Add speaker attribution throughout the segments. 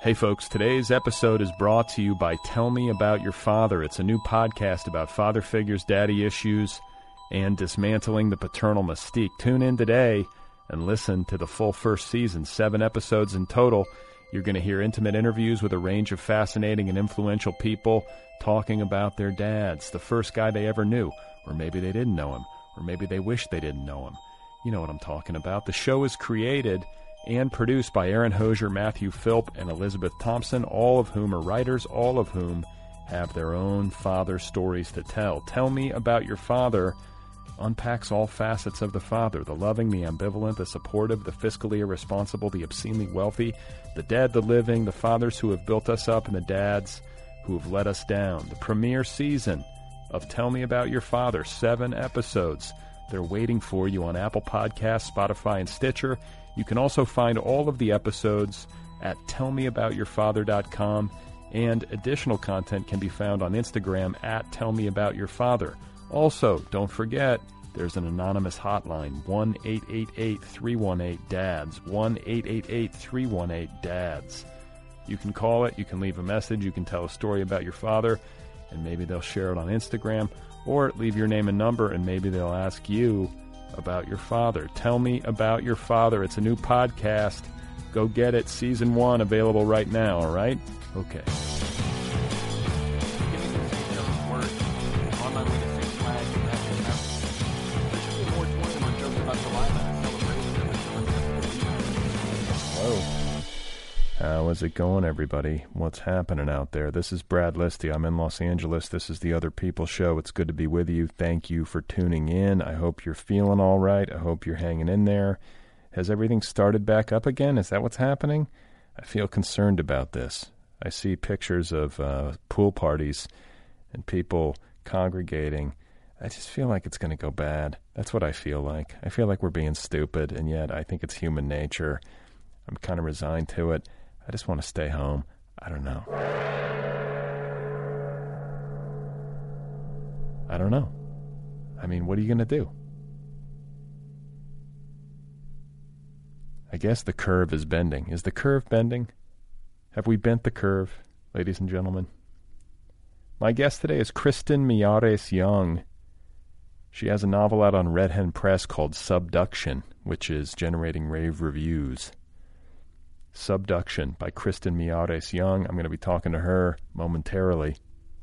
Speaker 1: Hey folks, today's episode is brought to you by Tell Me About Your Father. It's a new podcast about father figures, daddy issues, and dismantling the paternal mystique. Tune in today and listen to the full first season, 7 episodes in total. You're going to hear intimate interviews with a range of fascinating and influential people talking about their dads, the first guy they ever knew, or maybe they didn't know him, or maybe they wish they didn't know him. You know what I'm talking about. The show is created and produced by Aaron Hosier, Matthew Philp, and Elizabeth Thompson, all of whom are writers, all of whom have their own father stories to tell. Tell Me About Your Father unpacks all facets of the father, the loving, the ambivalent, the supportive, the fiscally irresponsible, the obscenely wealthy, the dead, the living, the fathers who have built us up, and the dads who have let us down. The premiere season of Tell Me About Your Father, 7 episodes. They're waiting for you on Apple Podcasts, Spotify, and Stitcher. You can also find all of the episodes at tellmeaboutyourfather.com, and additional content can be found on Instagram at tellmeaboutyourfather. Also, don't forget, there's an anonymous hotline, 1-888-318-DADS, 1-888-318-DADS. You can call it, you can leave a message, you can tell a story about your father, and maybe they'll share it on Instagram, or leave your name and number, and maybe they'll ask you about your father. Tell Me About Your Father. It's a new podcast. Go get it. Season 1 available right now, all right? Okay. How's it going, everybody? What's happening out there? This is Brad Listy. I'm in Los Angeles. This is the Other People Show. It's good to be with you. Thank you for tuning in. I hope you're feeling all right. I hope you're hanging in there. Has everything started back up again? Is that what's happening? I feel concerned about this. I see pictures of pool parties and people congregating. I just feel like it's going to go bad. That's what I feel like. I feel like we're being stupid, and yet I think it's human nature. I'm kind of resigned to it. I just want to stay home. I don't know. I mean, what are you going to do? I guess the curve is bending. Is the curve bending? Have we bent the curve, ladies and gentlemen? My guest today is Kristen Miyares Young. She has a novel out on Red Hen Press called Subduction, which is generating rave reviews. Subduction by Kristen Miyares Young. I'm going to be talking to her momentarily.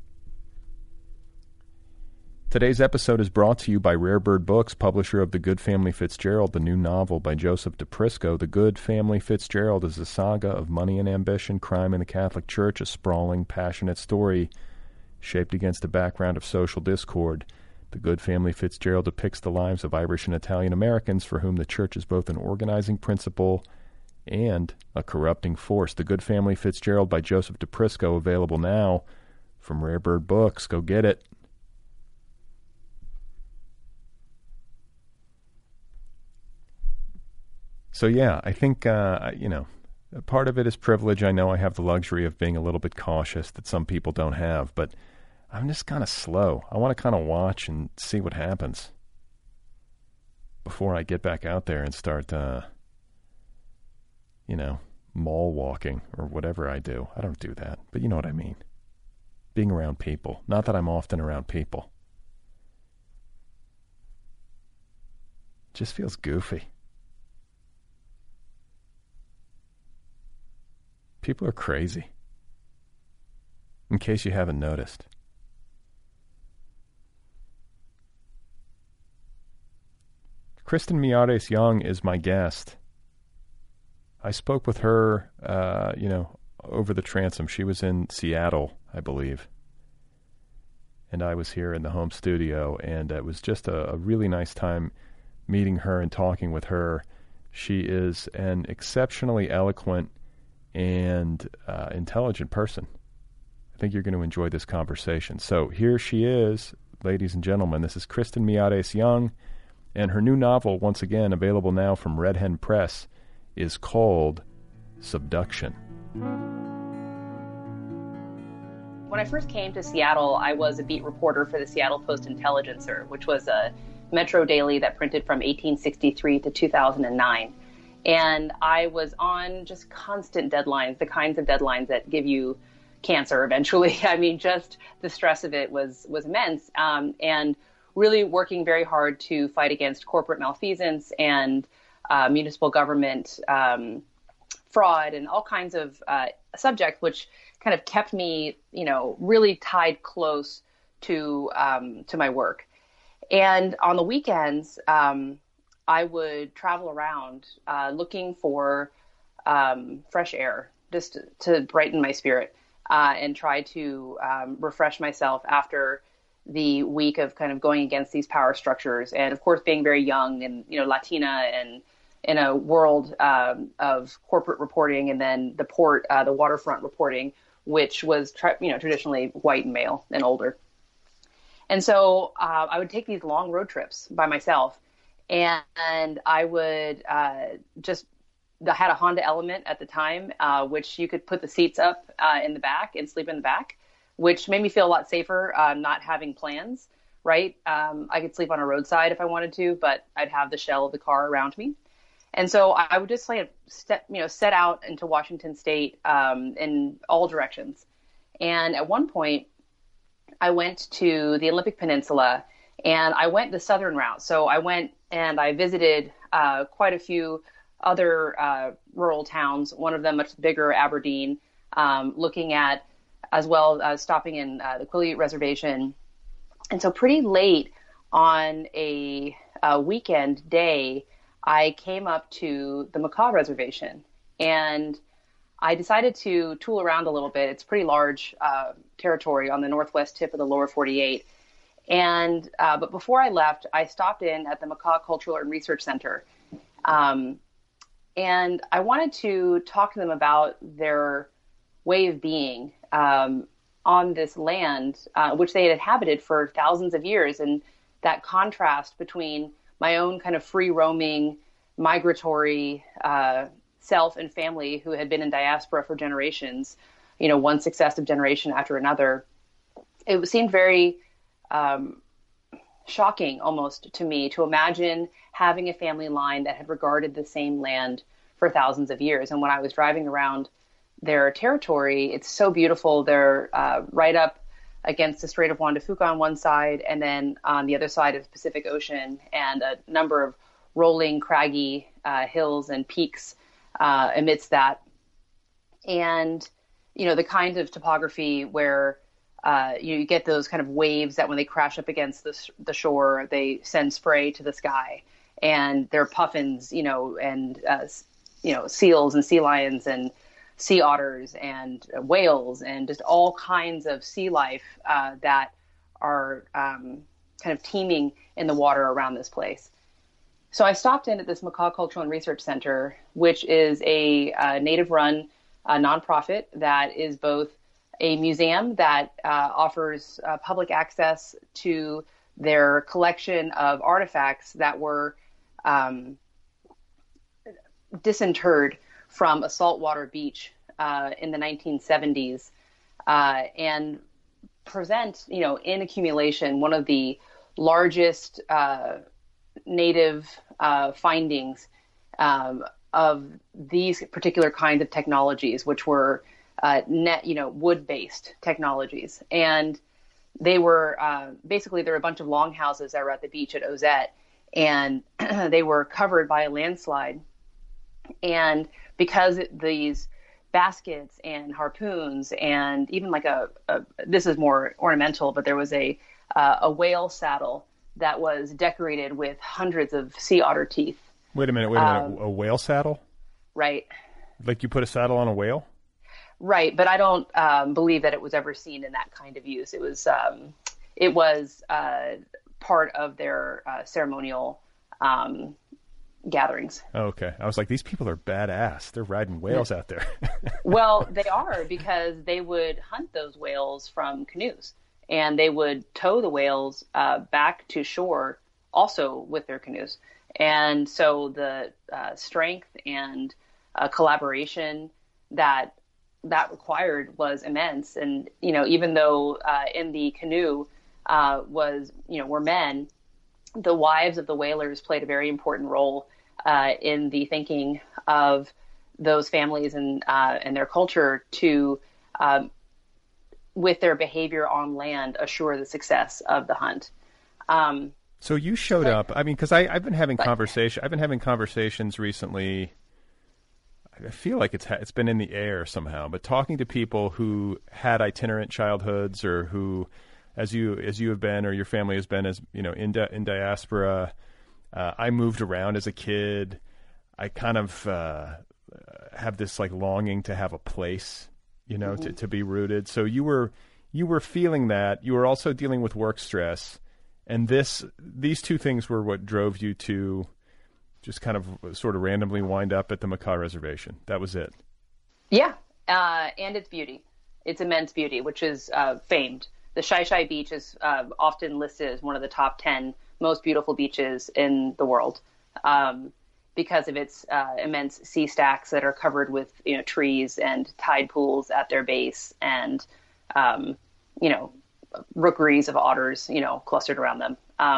Speaker 1: Today's episode is brought to you by Rare Bird Books, publisher of The Good Family Fitzgerald, the new novel by Joseph DePrisco. The Good Family Fitzgerald is a saga of money and ambition, crime in the Catholic Church, a sprawling, passionate story shaped against a background of social discord. The Good Family Fitzgerald depicts the lives of Irish and Italian Americans for whom the Church is both an organizing principle and a corrupting force. The Good Family Fitzgerald by Joseph DePrisco, available now from Rare Bird Books. Go get it. So yeah, I think, part of it is privilege. I know I have the luxury of being a little bit cautious that some people don't have, but I'm just kind of slow. I want to kind of watch and see what happens before I get back out there and start, mall walking or whatever I do. I don't do that, but you know what I mean. Being around people. Not that I'm often around people. It just feels goofy. People are crazy. In case you haven't noticed. Kristen Miyares Young is my guest. I spoke with her, over the transom. She was in Seattle, I believe. And I was here in the home studio, and it was just a really nice time meeting her and talking with her. She is an exceptionally eloquent and intelligent person. I think you're going to enjoy this conversation. So here she is, ladies and gentlemen. This is Kristen Miyares Young, and her new novel, once again, available now from Red Hen Press, is called Subduction.
Speaker 2: When I first came to Seattle, I was a beat reporter for the Seattle Post-Intelligencer, which was a Metro daily that printed from 1863 to 2009. And I was on just constant deadlines, the kinds of deadlines that give you cancer eventually. I mean, just the stress of it was immense. And really working very hard to fight against corporate malfeasance and municipal government fraud and all kinds of subjects, which kind of kept me, really tied close to my work. And on the weekends, I would travel around looking for fresh air just to brighten my spirit and try to refresh myself after the week of kind of going against these power structures. And of course, being very young and, Latina and in a world of corporate reporting and then the waterfront reporting, which was, traditionally white and male and older. And so I would take these long road trips by myself, and I would I had a Honda Element at the time, which you could put the seats up in the back and sleep in the back, which made me feel a lot safer not having plans, right? I could sleep on a roadside if I wanted to, but I'd have the shell of the car around me. And so I would just set out into Washington State in all directions. And at one point, I went to the Olympic Peninsula, and I went the southern route. So I went and I visited quite a few other rural towns, one of them much bigger, Aberdeen, looking at, as well as stopping in the Quileute Reservation. And so pretty late on a weekend day, I came up to the Makah Reservation, and I decided to tool around a little bit. It's pretty large territory on the northwest tip of the lower 48. And but before I left, I stopped in at the Makah Cultural and Research Center. And I wanted to talk to them about their way of being on this land, which they had inhabited for thousands of years. And that contrast between my own kind of free roaming, migratory self and family who had been in diaspora for generations, one successive generation after another. It seemed very shocking almost to me to imagine having a family line that had regarded the same land for thousands of years. And when I was driving around their territory, it's so beautiful. They're right up against the Strait of Juan de Fuca on one side, and then on the other side of the Pacific Ocean, and a number of rolling, craggy hills and peaks amidst that. And, the kind of topography where you get those kind of waves that when they crash up against the shore, they send spray to the sky. And there are puffins, and, seals and sea lions and sea otters and whales and just all kinds of sea life that are kind of teeming in the water around this place. So I stopped in at this Makah Cultural and Research Center, which is a native-run nonprofit that is both a museum that offers public access to their collection of artifacts that were disinterred from a saltwater beach in the 1970s and present, in accumulation, one of the largest native findings of these particular kinds of technologies, which were wood-based technologies. And they were basically, there were a bunch of longhouses that were at the beach at Ozette, and they were covered by a landslide. And because these baskets and harpoons and even like this is more ornamental, but there was a whale saddle that was decorated with hundreds of sea otter teeth.
Speaker 1: Wait a minute. A whale saddle?
Speaker 2: Right.
Speaker 1: Like you put a saddle on a whale?
Speaker 2: Right, but I don't believe that it was ever seen in that kind of use. It was part of their ceremonial gatherings.
Speaker 1: Oh, okay. I was like, these people are badass. They're riding whales out there.
Speaker 2: Well, they are, because they would hunt those whales from canoes, and they would tow the whales back to shore also with their canoes. And so the strength and collaboration that required was immense. And, even though in the canoe were men, the wives of the whalers played a very important role in the thinking of those families and their culture to, with their behavior on land, assure the success of the hunt.
Speaker 1: So you showed up. I mean, because I've been having conversations recently. I feel like it's been in the air somehow. But talking to people who had itinerant childhoods, or who, as you have been, or your family has been, as you know, in diaspora. I moved around as a kid. I kind of have this like longing to have a place, you know, to be rooted. So you were feeling that. You were also dealing with work stress. And these two things were what drove you to just kind of sort of randomly wind up at the Makah Reservation. That was it.
Speaker 2: Yeah, and its beauty. Its immense beauty, which is famed. The Shai Shai Beach is often listed as one of the top 10 most beautiful beaches in the world because of its immense sea stacks that are covered with, you know, trees and tide pools at their base, and you know, rookeries of otters, you know, clustered around them.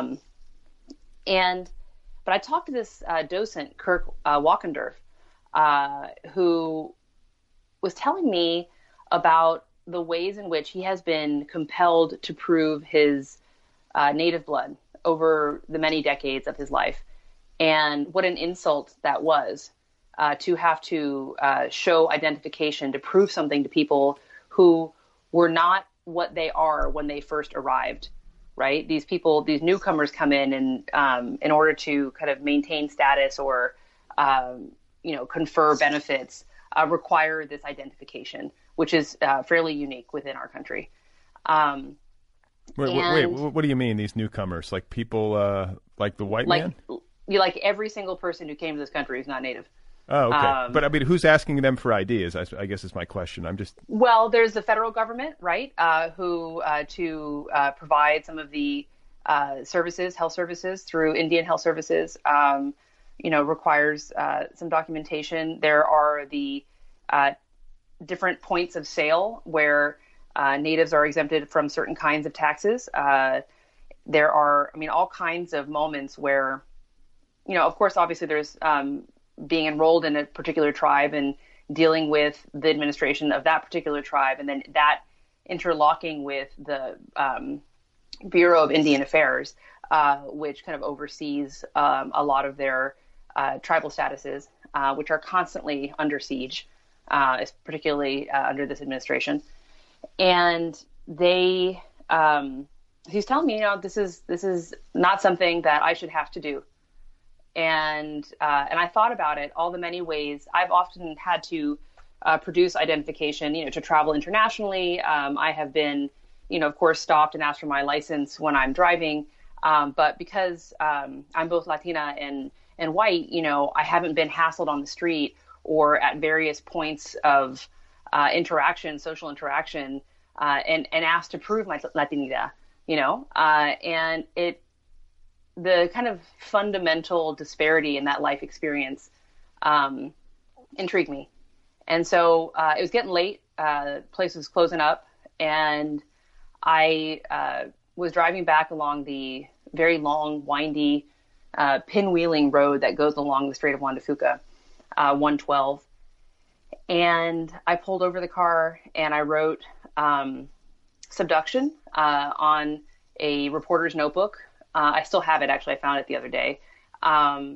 Speaker 2: But I talked to this docent, Kirk Walkendorf, who was telling me about the ways in which he has been compelled to prove his native blood over the many decades of his life. And what an insult that was to have to show identification to prove something to people who were not what they are when they first arrived, right? These people, these newcomers come in, and in order to kind of maintain status or, you know, confer benefits, require this identification, which is fairly unique within our country.
Speaker 1: Wait, what do you mean, these newcomers? Like people like the white man?
Speaker 2: Like every single person who came to this country is not native.
Speaker 1: Oh, okay. But I mean, who's asking them for IDs? I guess is my question.
Speaker 2: Well, there's the federal government, right? Who to provide some of the services, health services through Indian Health Services, you know, requires some documentation. There are the different points of sale where natives are exempted from certain kinds of taxes. There are, I mean, all kinds of moments where, you know, of course, obviously there's being enrolled in a particular tribe and dealing with the administration of that particular tribe, and then that interlocking with the Bureau of Indian Affairs, which kind of oversees a lot of their tribal statuses, which are constantly under siege, particularly under this administration. And he's telling me, you know, this is not something that I should have to do. And I thought about it, all the many ways I've often had to produce identification, you know, to travel internationally. I have been, you know, of course, stopped and asked for my license when I'm driving. But because I'm both Latina and white, you know, I haven't been hassled on the street or at various points of social interaction, and asked to prove my Latinidad, you know, and the kind of fundamental disparity in that life experience intrigued me. And so it was getting late, place was closing up, and I was driving back along the very long, windy, pinwheeling road that goes along the Strait of Juan de Fuca, 112. And I pulled over the car and I wrote subduction on a reporter's notebook. I still have it, actually. I found it the other day. And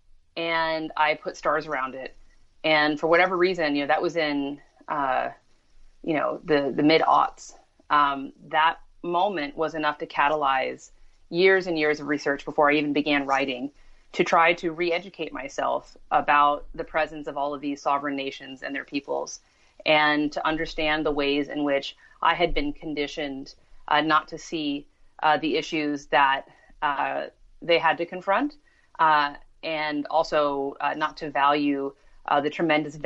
Speaker 2: I put stars around it. And for whatever reason, you know, that was in, you know, the mid-aughts. That moment was enough to catalyze years and years of research before I even began writing, to try to re-educate myself about the presence of all of these sovereign nations and their peoples, and to understand the ways in which I had been conditioned not to see the issues that they had to confront, and also not to value the tremendous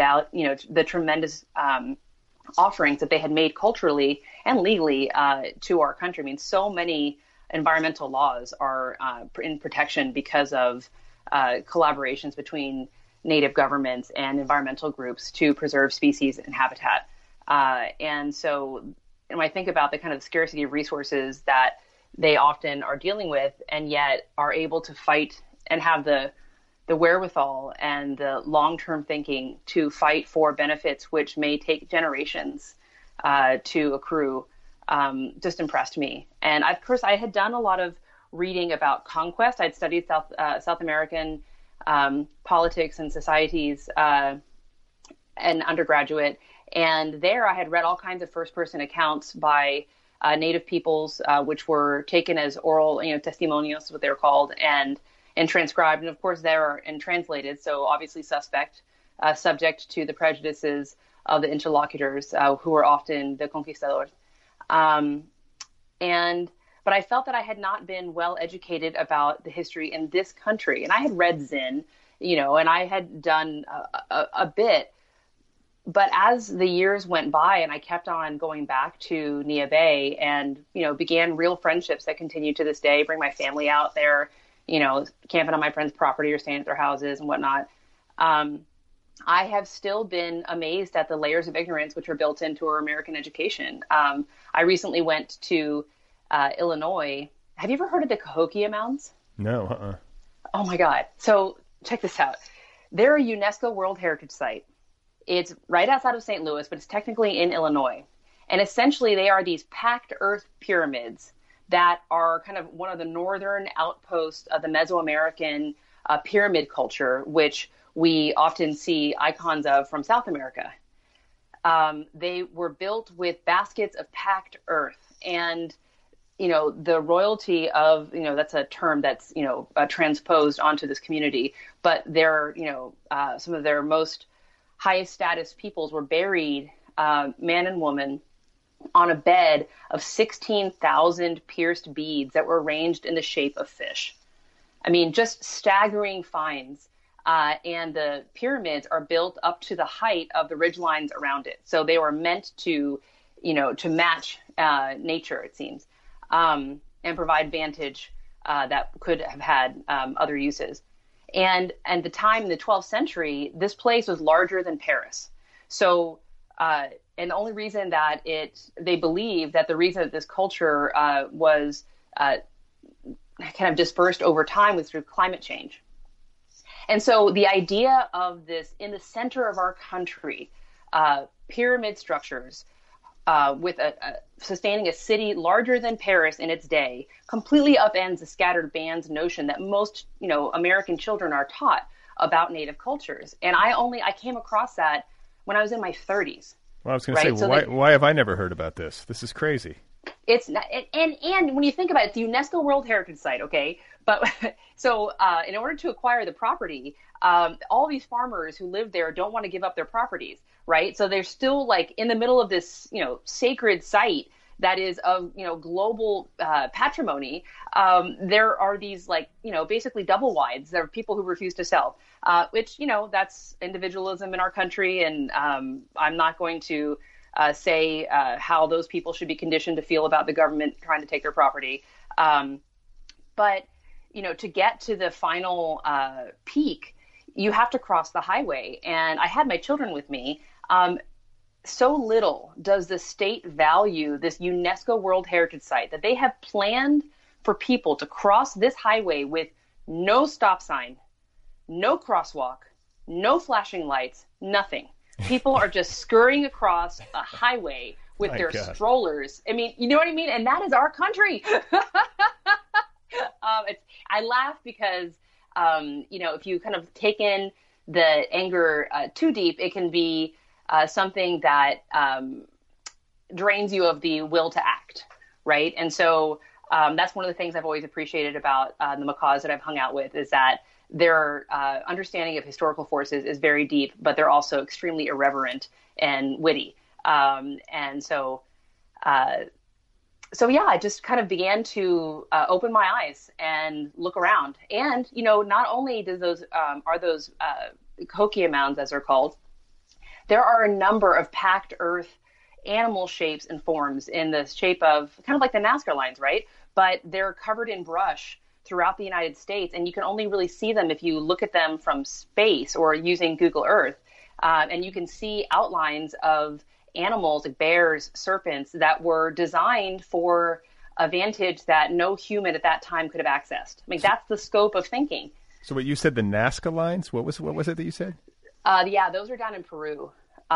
Speaker 2: offerings that they had made culturally and legally to our country. I mean, so many environmental laws are in protection because of collaborations between native governments and environmental groups to preserve species and habitat. And so when I think about the kind of scarcity of resources that they often are dealing with, and yet are able to fight and have the the wherewithal and the long-term thinking to fight for benefits which may take generations to accrue just impressed me. And of course, I had done a lot of reading about conquest. I'd studied South American politics and societies in undergraduate. And there I had read all kinds of first-person accounts by native peoples, which were taken as oral, testimonios, what they were called, and transcribed. And of course, they're and translated. So obviously subject to the prejudices of the interlocutors, who were often the conquistadors. But I felt that I had not been well educated about the history in this country. And I had read Zen, and I had done a bit. But as the years went by and I kept on going back to Neah Bay and, began real friendships that continue to this day, bring my family out there, camping on my friends' property or staying at their houses and whatnot. I have still been amazed at the layers of ignorance which are built into our American education. I recently went to Illinois. Have you ever heard of the Cahokia Mounds?
Speaker 1: No.
Speaker 2: Oh my God. So check this out. They're a UNESCO World Heritage Site. It's right outside of St. Louis, but it's technically in Illinois. And essentially they are these packed earth pyramids that are kind of one of the northern outposts of the Mesoamerican pyramid culture, which we often see icons of from South America. They were built with baskets of packed earth. And the royalty of, that's a term that's, transposed onto this community, but they're, some of their most highest status peoples were buried, man and woman, on a bed of 16,000 pierced beads that were arranged in the shape of fish. I mean, just staggering finds. And the pyramids are built up to the height of the ridgelines around it. So they were meant to, to match nature, it seems. And provide vantage that could have had other uses. And the time in the 12th century, this place was larger than Paris. So, and the only reason that they believe that the reason that this culture was kind of dispersed over time was through climate change. And so the idea of this in the center of our country, pyramid structures, with sustaining a city larger than Paris in its day, completely upends the scattered bands notion that most, American children are taught about Native cultures. And I came across that when I was in my 30s.
Speaker 1: Well, I was going to say, why have I never heard about this? This is crazy.
Speaker 2: It's not, and when you think about it, it's the UNESCO World Heritage Site, okay? But so in order to acquire the property, all these farmers who live there don't want to give up their properties, right? So they're still like in the middle of this, sacred site that is of, global patrimony. There are these basically double wides. There are people who refuse to sell, which, that's individualism in our country. And I'm not going to say how those people should be conditioned to feel about the government trying to take their property. But, to get to the final peak, you have to cross the highway. And I had my children with me. So little does the state value this UNESCO World Heritage Site that they have planned for people to cross this highway with no stop sign, no crosswalk, no flashing lights, nothing. People are just scurrying across a highway with their strollers. I mean, you know what I mean? And that is our country. I laugh because, if you kind of take in the anger too deep, it can be something that drains you of the will to act, right? And so that's one of the things I've always appreciated about the Makahs that I've hung out with is that their understanding of historical forces is very deep, but they're also extremely irreverent and witty. And so yeah, I just kind of began to open my eyes and look around. And, not only does are those Cahokia Mounds, as they're called, there are a number of packed earth animal shapes and forms in the shape of kind of like the Nazca lines, right? But they're covered in brush throughout the United States, and you can only really see them if you look at them from space or using Google Earth. And you can see outlines of animals like bears, serpents that were designed for a vantage that no human at that time could have accessed. I mean, that's the scope of thinking.
Speaker 1: So what you said, the Nazca lines, what was it that you said?
Speaker 2: Yeah, those are down in Peru.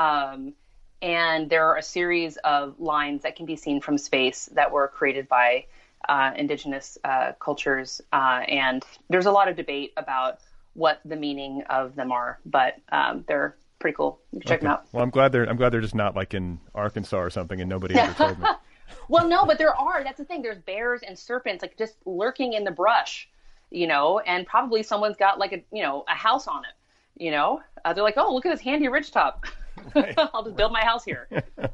Speaker 2: And there are a series of lines that can be seen from space that were created by indigenous cultures. And there's a lot of debate about what the meaning of them are, but they're pretty cool. You can check them out.
Speaker 1: Well, I'm glad they're just not like in Arkansas or something, and nobody ever told me.
Speaker 2: Well, no, but there are. That's the thing. There's bears and serpents like just lurking in the brush, and probably someone's got like a house on it. They're like, oh, look at this handy ridge top. Right. I'll just build my house here.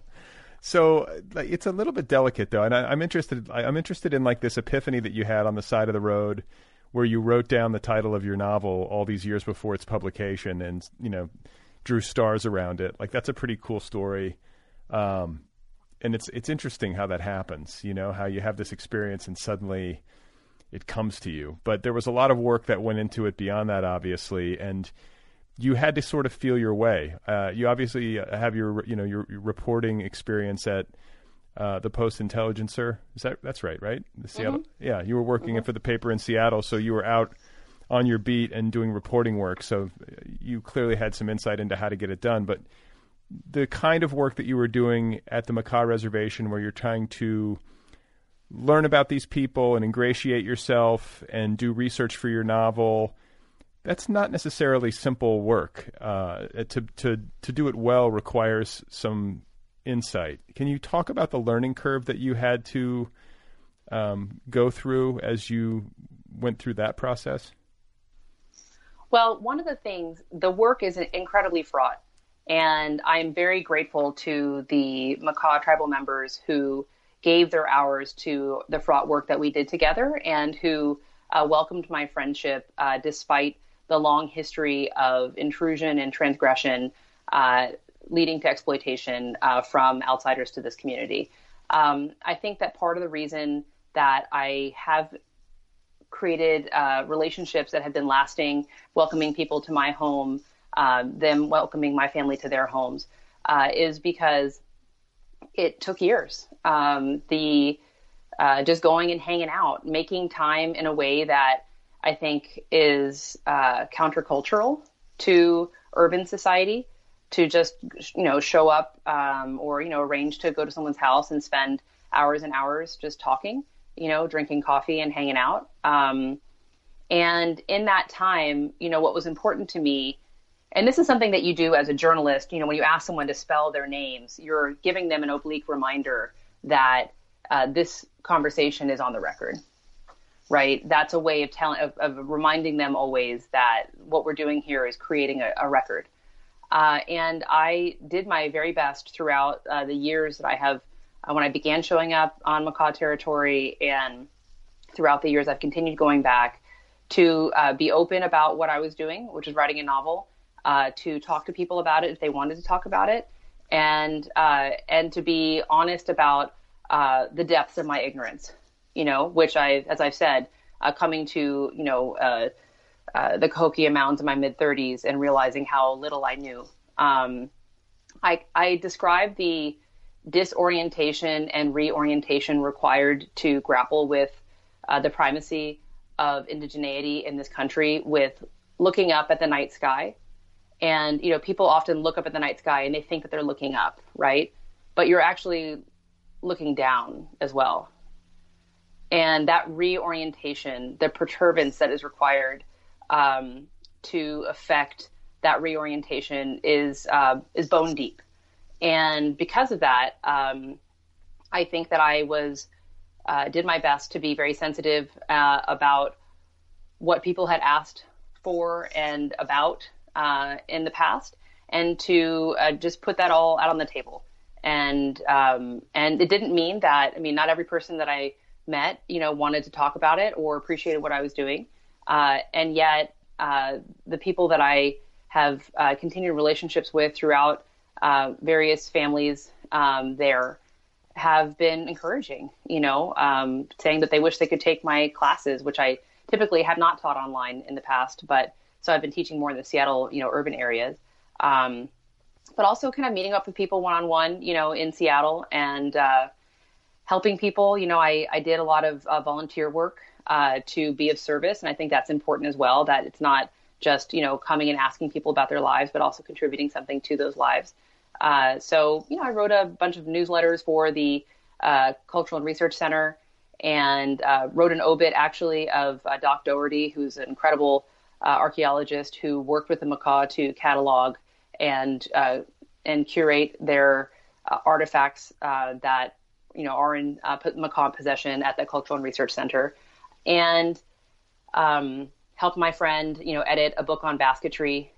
Speaker 1: So it's a little bit delicate though, and I'm interested in like this epiphany that you had on the side of the road, where you wrote down the title of your novel all these years before its publication, and drew stars around it. Like that's a pretty cool story, and it's interesting how that happens. How you have this experience and suddenly it comes to you. But there was a lot of work that went into it beyond that, obviously, and you had to sort of feel your way. You obviously have your reporting experience at the Post-Intelligencer. That's right? The Seattle. Mm-hmm. Yeah, you were working for the paper in Seattle, so you were out on your beat and doing reporting work. So you clearly had some insight into how to get it done. But the kind of work that you were doing at the Makah Reservation, where you're trying to learn about these people and ingratiate yourself and do research for your novel, that's not necessarily simple work. To do it well requires some insight. Can you talk about the learning curve that you had to go through as you went through that process?
Speaker 2: Well, one of the things, the work is incredibly fraught, and I'm very grateful to the Makah tribal members who gave their hours to the fraught work that we did together, and who welcomed my friendship despite the long history of intrusion and transgression leading to exploitation from outsiders to this community. I think that part of the reason that I have created relationships that have been lasting, welcoming people to my home, them welcoming my family to their homes, is because it took years. Just going and hanging out, making time in a way that I think is countercultural to urban society, to just, show up or, arrange to go to someone's house and spend hours and hours just talking, drinking coffee and hanging out. And in that time, what was important to me, and this is something that you do as a journalist, when you ask someone to spell their names, you're giving them an oblique reminder that this conversation is on the record. Right. That's a way of reminding them always that what we're doing here is creating a record. And I did my very best throughout the years that I have, when I began showing up on Makah territory, and throughout the years I've continued going back, to be open about what I was doing, which is writing a novel, to talk to people about it if they wanted to talk about it, and to be honest about the depths of my ignorance. Which as I've said, coming to, the Cahokia Mountains in my mid-30s and realizing how little I knew. I describe the disorientation and reorientation required to grapple with the primacy of indigeneity in this country with looking up at the night sky. And, people often look up at the night sky and they think that they're looking up, right? But you're actually looking down as well. And that reorientation, the perturbance that is required to affect that reorientation is bone deep. And because of that, I think that I did my best to be very sensitive about what people had asked for and about in the past, and to just put that all out on the table. And it didn't mean that, not every person that I met, wanted to talk about it or appreciated what I was doing. And yet the people that I have continued relationships with throughout various families there have been encouraging, saying that they wish they could take my classes, which I typically have not taught online in the past. But so I've been teaching more in the Seattle, urban areas, but also kind of meeting up with people one-on-one, in Seattle, and helping people. I did a lot of volunteer work to be of service. And I think that's important as well, that it's not just, coming and asking people about their lives, but also contributing something to those lives. So, I wrote a bunch of newsletters for the Cultural and Research Center, and wrote an obit actually of Doc Doherty, who's an incredible archaeologist who worked with the Makah to catalog and curate their artifacts that are in Makah possession at the Cultural and Research Center, and helped my friend edit a book on basketry.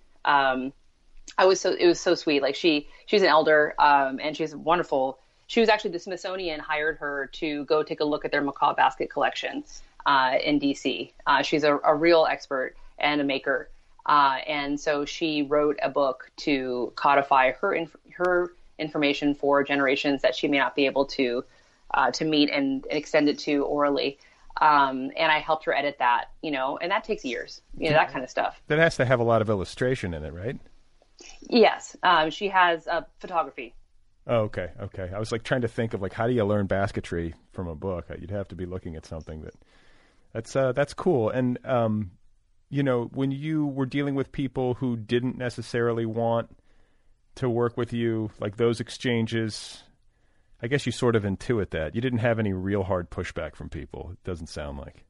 Speaker 2: It was so sweet. Like she's an elder, and she's wonderful. She was actually, the Smithsonian hired her to go take a look at their Makah basket collection in DC. She's a real expert and a maker. And so she wrote a book to codify her information for generations that she may not be able to meet and extend it to orally. And I helped her edit that, and that takes years, that kind of stuff.
Speaker 1: That has to have a lot of illustration in it, right?
Speaker 2: Yes. She has photography.
Speaker 1: Oh, okay. I was trying to think of how do you learn basketry from a book? You'd have to be looking at something that's cool. And, when you were dealing with people who didn't necessarily want to work with you, those exchanges, I guess you sort of intuit that. You didn't have any real hard pushback from people, it doesn't sound like.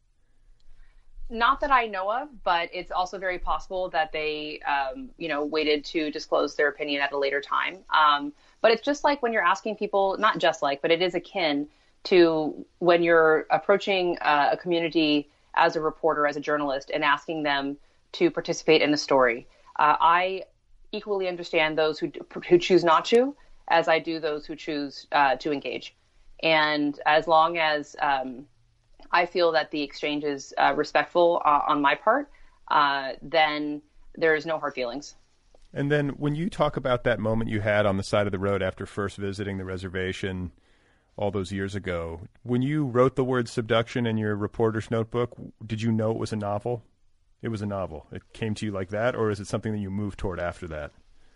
Speaker 2: Not that I know of, but it's also very possible that they, waited to disclose their opinion at a later time. But it's just like when you're asking people, not just like, but it is akin to when you're approaching a community as a reporter, as a journalist, and asking them to participate in a story. I equally understand those who choose not to, as I do those who choose to engage. And as long as I feel that the exchange is respectful on my part, then there is no hard feelings.
Speaker 1: And then when you talk about that moment you had on the side of the road after first visiting the reservation all those years ago, when you wrote the word subduction in your reporter's notebook, did you know it was a novel? It was a novel. It came to you like that, or is it something that you moved toward after that?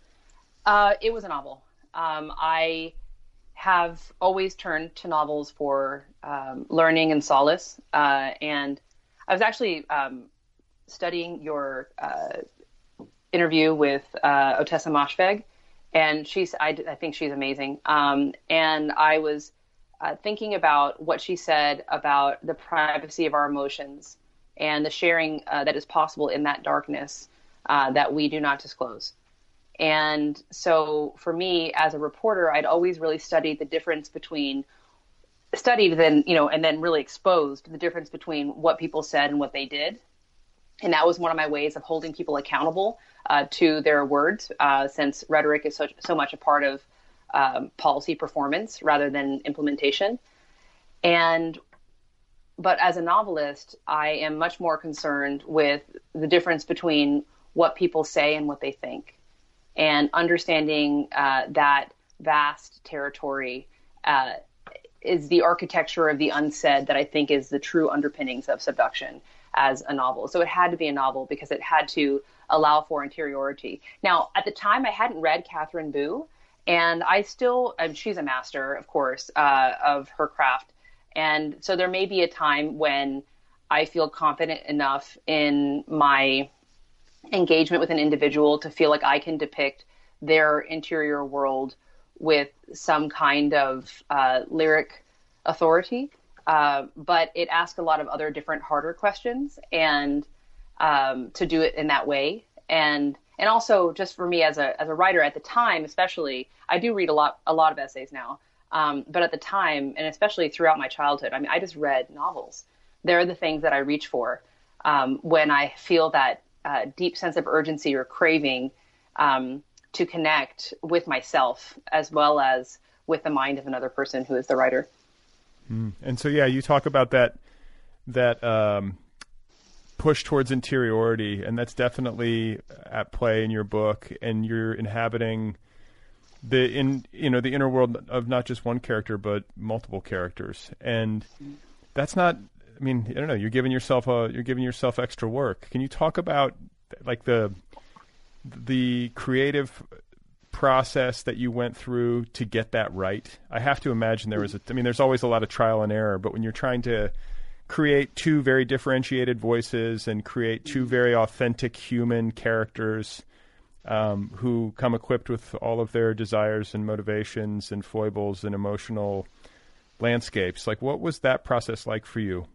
Speaker 2: It was a novel. I have always turned to novels for learning and solace. And I was actually studying your interview with Ottessa Moshfegh, and I think she's amazing. And I was thinking about what she said about the privacy of our emotions and the sharing that is possible in that darkness that we do not disclose. And so for me as a reporter, I'd always really studied the difference between and then really exposed the difference between what people said and what they did. And that was one of my ways of holding people accountable to their words, since rhetoric is so much a part of policy performance rather than implementation. But as a novelist, I am much more concerned with the difference between what people say and what they think. And understanding that vast territory is the architecture of the unsaid that I think is the true underpinnings of subduction as a novel. So it had to be a novel because it had to allow for interiority. Now, at the time, I hadn't read Catherine Boo, and she's a master, of course, of her craft. And so there may be a time when I feel confident enough in my engagement with an individual to feel like I can depict their interior world with some kind of lyric authority. But it asks a lot of other different harder questions, and to do it in that way. And also just for me as a writer at the time, especially, I do read a lot of essays now. But at the time, and especially throughout my childhood, I just read novels. They're the things that I reach for when I feel that deep sense of urgency or craving to connect with myself as well as with the mind of another person who is the writer.
Speaker 1: And so, yeah, you talk about that push towards interiority, and that's definitely at play in your book. And you're inhabiting the inner world of not just one character but multiple characters, and that's not. I mean, I don't know. You're giving yourself extra work. Can you talk about the creative process that you went through to get that right? I have to imagine there's always a lot of trial and error, but when you're trying to create two very differentiated voices and create two very authentic human characters who come equipped with all of their desires and motivations and foibles and emotional landscapes. Like, what was that process like for you?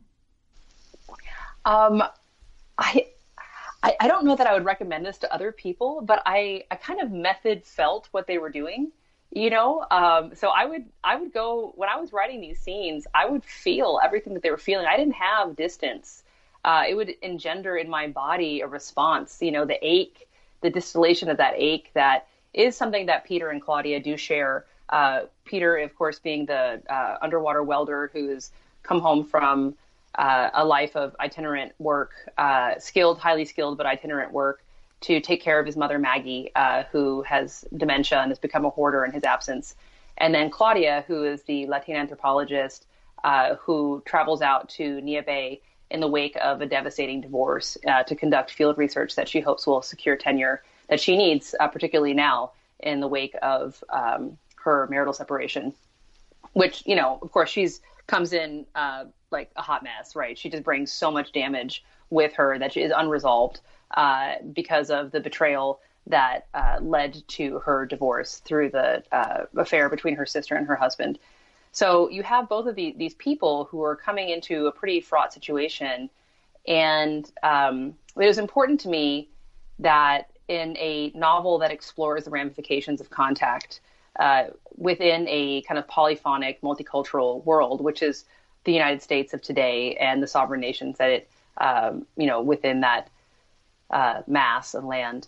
Speaker 2: I don't know that I would recommend this to other people, but I kind of method felt what they were doing, you know? So I would go, when I was writing these scenes, I would feel everything that they were feeling. I didn't have distance. It would engender in my body a response, you know, the ache, the distillation of that ache that is something that Peter and Claudia do share. Peter, of course, being the underwater welder who's come home from a life of itinerant work, highly skilled, but itinerant work to take care of his mother, Maggie, who has dementia and has become a hoarder in his absence. And then Claudia, who is the Latina anthropologist who travels out to Nia Bay in the wake of a devastating divorce to conduct field research that she hopes will secure tenure that she needs, particularly now in the wake of her marital separation, which, you know, of course, comes in like a hot mess, right? She just brings so much damage with her that is unresolved because of the betrayal that led to her divorce through the affair between her sister and her husband. So you have both of these people who are coming into a pretty fraught situation. And it was important to me that in a novel that explores the ramifications of contact within a kind of polyphonic, multicultural world, which is the United States of today and the sovereign nations that it, you know, within that mass of land,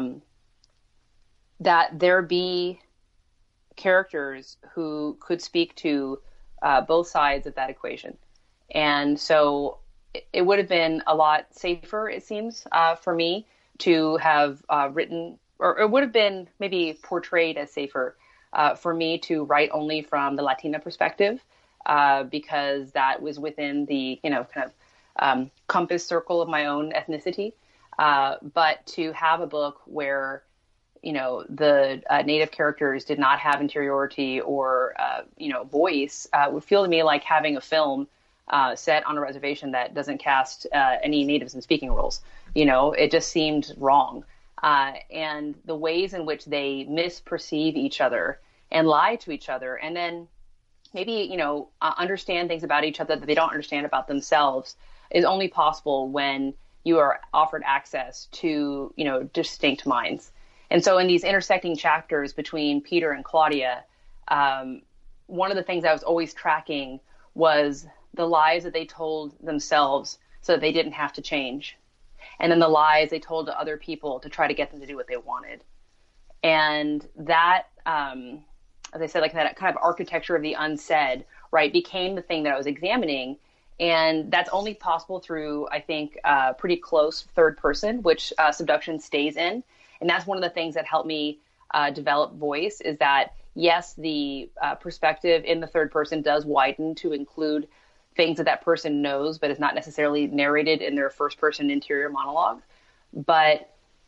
Speaker 2: that there be characters who could speak to both sides of that equation. And so it would have been a lot safer, it seems, for me to have written, or it would have been maybe portrayed as safer for me to write only from the Latina perspective, because that was within the, you know, kind of compass circle of my own ethnicity. But to have a book where, you know, the native characters did not have interiority or, you know, voice would feel to me like having a film set on a reservation that doesn't cast any natives in speaking roles. You know, it just seemed wrong. And the ways in which they misperceive each other and lie to each other, and then maybe, you know, understand things about each other that they don't understand about themselves, is only possible when you are offered access to, you know, distinct minds. And so in these intersecting chapters between Peter and Claudia, one of the things I was always tracking was the lies that they told themselves so that they didn't have to change. And then the lies they told to other people to try to get them to do what they wanted. And that, as I said, like that kind of architecture of the unsaid, right, became the thing that I was examining. And that's only possible through, I think, pretty close third person, which Subduction stays in. And that's one of the things that helped me develop voice, is that, yes, the perspective in the third person does widen to include things that that person knows, but is not necessarily narrated in their first person interior monologue. But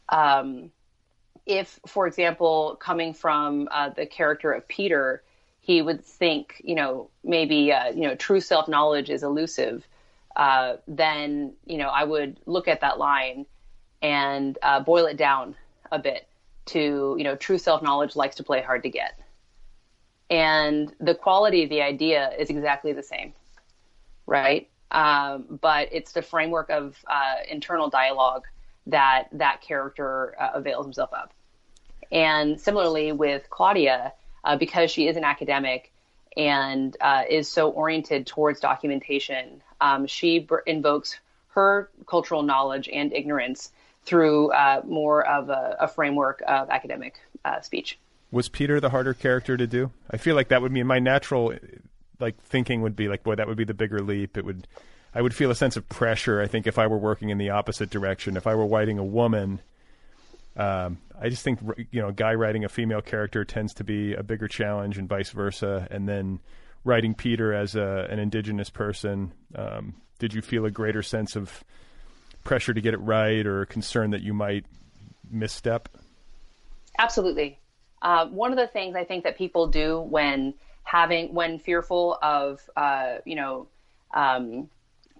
Speaker 2: if, for example, coming from the character of Peter, he would think, you know, maybe, you know, true self-knowledge is elusive, then, you know, I would look at that line and boil it down a bit to, you know, true self-knowledge likes to play hard to get. And the quality of the idea is exactly the same, right? But it's the framework of internal dialogue that character avails himself of. And similarly with Claudia, because she is an academic and is so oriented towards documentation, she invokes her cultural knowledge and ignorance through more of a framework of academic speech.
Speaker 1: Was Peter the harder character to do? I feel like that would be my natural, like, thinking would be like, boy, that would be the bigger leap. I would feel a sense of pressure, I think, if I were working in the opposite direction. If I were writing a woman, I just think, you know, a guy writing a female character tends to be a bigger challenge and vice versa. And then writing Peter as an indigenous person, did you feel a greater sense of pressure to get it right, or concern that you might misstep?
Speaker 2: Absolutely. One of the things I think that people do when fearful of, you know,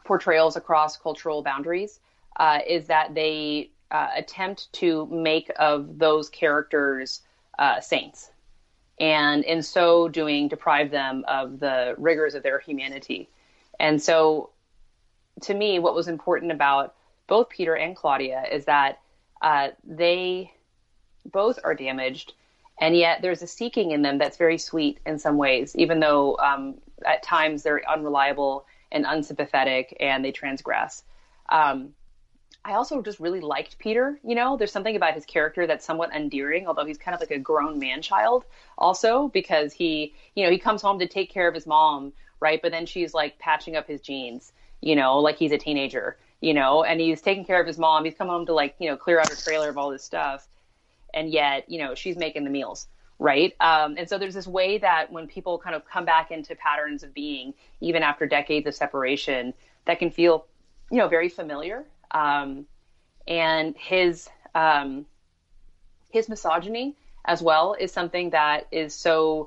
Speaker 2: portrayals across cultural boundaries, is that they attempt to make of those characters saints, and in so doing deprive them of the rigors of their humanity. And so to me, what was important about both Peter and Claudia is that they both are damaged, and yet there's a seeking in them that's very sweet in some ways, even though at times they're unreliable and unsympathetic and they transgress. I also just really liked Peter. There's something about his character that's somewhat endearing, although he's kind of like a grown man child also, because he comes home to take care of his mom, right? But then she's like patching up his jeans, like he's a teenager, and he's taking care of his mom. He's come home to clear out her trailer of all this stuff. And yet, she's making the meals, right? And so there's this way that when people kind of come back into patterns of being, even after decades of separation, that can feel, very familiar. And his misogyny as well is something that is so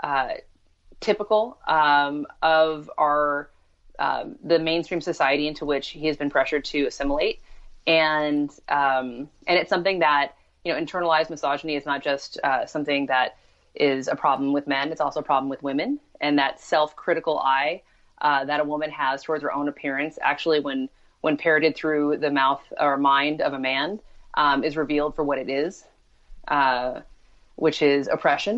Speaker 2: typical of our the mainstream society into which he has been pressured to assimilate, and it's something that internalized misogyny is not just something that is a problem with men; it's also a problem with women, and that self-critical eye that a woman has towards her own appearance, actually, when parroted through the mouth or mind of a man, is revealed for what it is, which is oppression.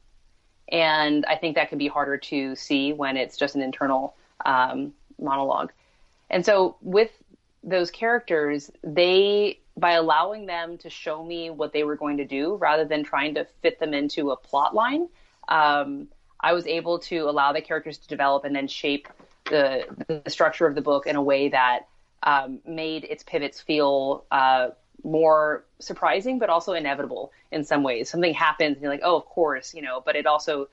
Speaker 2: And I think that can be harder to see when it's just an internal monologue. And so with those characters, by allowing them to show me what they were going to do, rather than trying to fit them into a plot line, I was able to allow the characters to develop and then shape the structure of the book in a way that made its pivots feel more surprising, but also inevitable in some ways. Something happens and you're like, oh, of course, but it also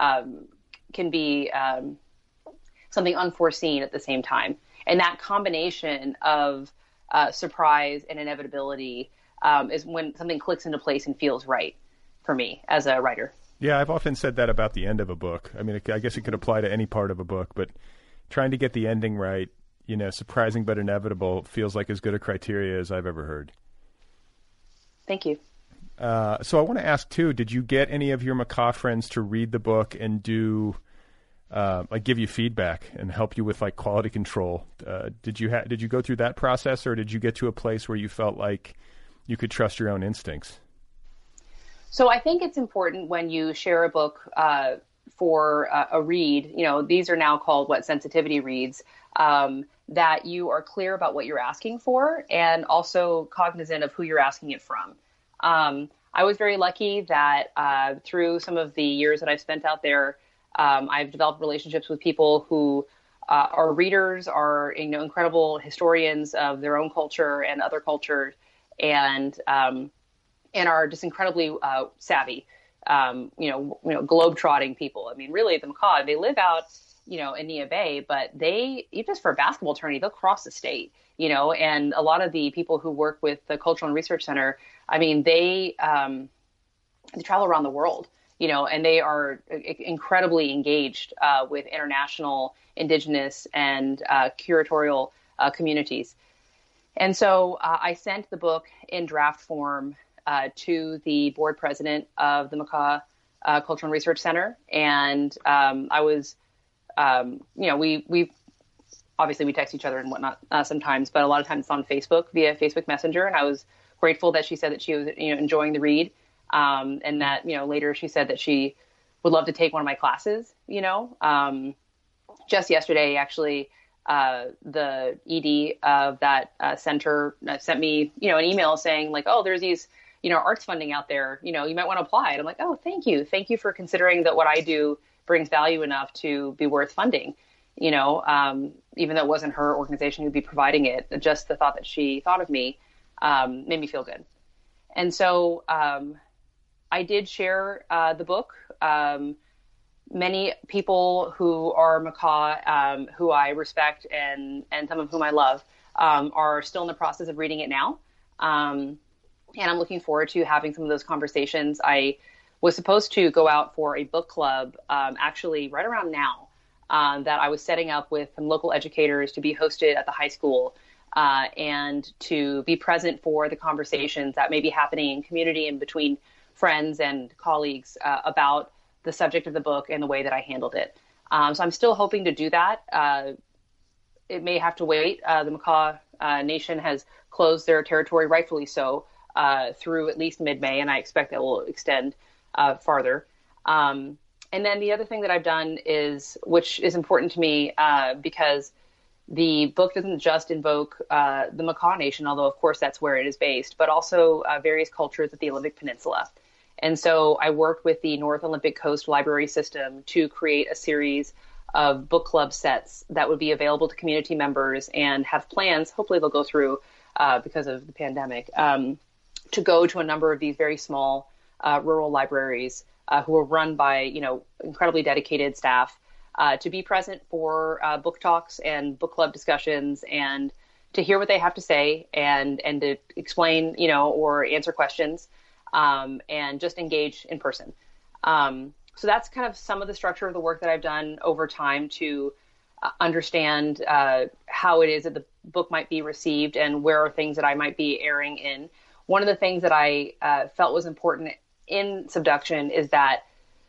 Speaker 2: can be something unforeseen at the same time. And that combination of surprise and inevitability is when something clicks into place and feels right for me as a writer.
Speaker 1: Yeah, I've often said that about the end of a book. I mean, I guess it could apply to any part of a book, but trying to get the ending right, surprising but inevitable, feels like as good a criteria as I've ever heard.
Speaker 2: Thank you.
Speaker 1: So I want to ask too, did you get any of your Macaw friends to read the book and do give you feedback and help you with quality control? Did you go through that process, or did you get to a place where you felt like you could trust your own instincts?
Speaker 2: So I think it's important when you share a book for a read, these are now called sensitivity reads, that you are clear about what you're asking for and also cognizant of who you're asking it from. I was very lucky that through some of the years that I've spent out there, I've developed relationships with people who are readers, are incredible historians of their own culture and other cultures, and are just incredibly savvy, globe-trotting people. I mean, really, the Macaw, they live out, in Neah Bay, but even just for a basketball tourney, they'll cross the state, and a lot of the people who work with the Cultural and Research Center, I mean, they travel around the world, and they are incredibly engaged with international, indigenous, and curatorial communities. And so I sent the book in draft form to the board president of the Macaw Cultural and Research Center. And I was, we obviously we text each other and whatnot sometimes, but a lot of times it's on Facebook via Facebook Messenger. And I was grateful that she said that she was, enjoying the read. And that, later she said that she would love to take one of my classes, just yesterday, actually, the ED of that center sent me, an email saying oh, there's these, arts funding out there, you might want to apply. And I'm like, oh, thank you. Thank you for considering that what I do brings value enough to be worth funding, even though it wasn't her organization who'd be providing it. Just the thought that she thought of me made me feel good. And so I did share the book. Many people who are Macaw, who I respect and some of whom I love, are still in the process of reading it now. And I'm looking forward to having some of those conversations. I was supposed to go out for a book club actually right around now. that I was setting up with some local educators to be hosted at the high school and to be present for the conversations that may be happening in community and between friends and colleagues about the subject of the book and the way that I handled it. So I'm still hoping to do that. It may have to wait. The Makah Nation has closed their territory, rightfully so, through at least mid-May, and I expect that will extend farther. And then the other thing that I've done is, which is important to me because the book doesn't just invoke the Makah Nation, although of course that's where it is based, but also various cultures of the Olympic Peninsula. And so I worked with the North Olympic Coast Library System to create a series of book club sets that would be available to community members and have plans, hopefully they'll go through because of the pandemic, to go to a number of these very small rural libraries who are run by, incredibly dedicated staff to be present for book talks and book club discussions and to hear what they have to say and to explain, or answer questions. And just engage in person. So that's kind of some of the structure of the work that I've done over time to understand how it is that the book might be received and where are things that I might be erring in. One of the things that I felt was important in Subduction is that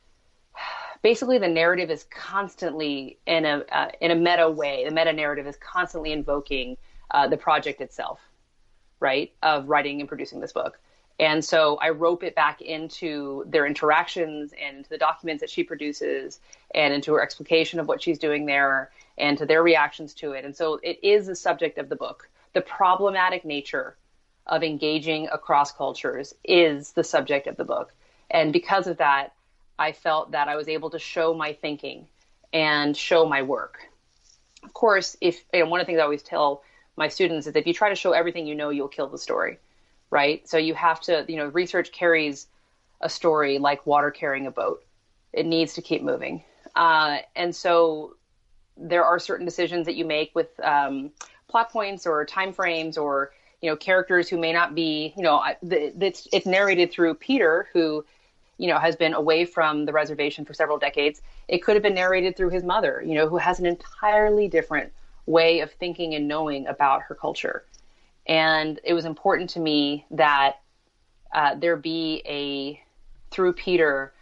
Speaker 2: basically the narrative is constantly in a meta way. The meta narrative is constantly invoking the project itself, right, of writing and producing this book. And so I rope it back into their interactions and into the documents that she produces and into her explication of what she's doing there and to their reactions to it. And so it is the subject of the book. The problematic nature of engaging across cultures is the subject of the book. And because of that, I felt that I was able to show my thinking and show my work. Of course, one of the things I always tell my students is if you try to show everything you'll kill the story. Right? So you have to, research carries a story like water carrying a boat. It needs to keep moving. And so there are certain decisions that you make with plot points or time frames or, characters who may not be, it's narrated through Peter, who, has been away from the reservation for several decades. It could have been narrated through his mother, who has an entirely different way of thinking and knowing about her culture. And it was important to me that there be through Peter,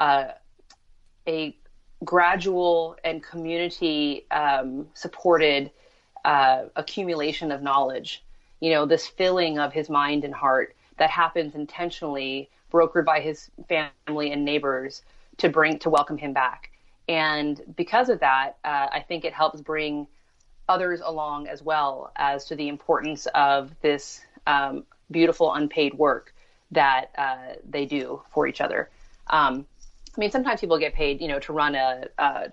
Speaker 2: a gradual and community supported accumulation of knowledge, this filling of his mind and heart that happens intentionally, brokered by his family and neighbors to welcome him back. And because of that, I think it helps bring others along as well as to the importance of this beautiful unpaid work that they do for each other. Sometimes people get paid, to run a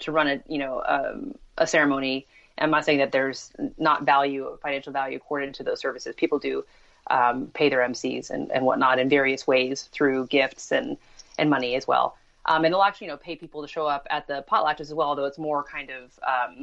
Speaker 2: ceremony. I'm not saying that there's not financial value accorded to those services. People do pay their MCs and whatnot in various ways through gifts and money as well. And they'll actually, pay people to show up at the potlatches as well, though it's more kind of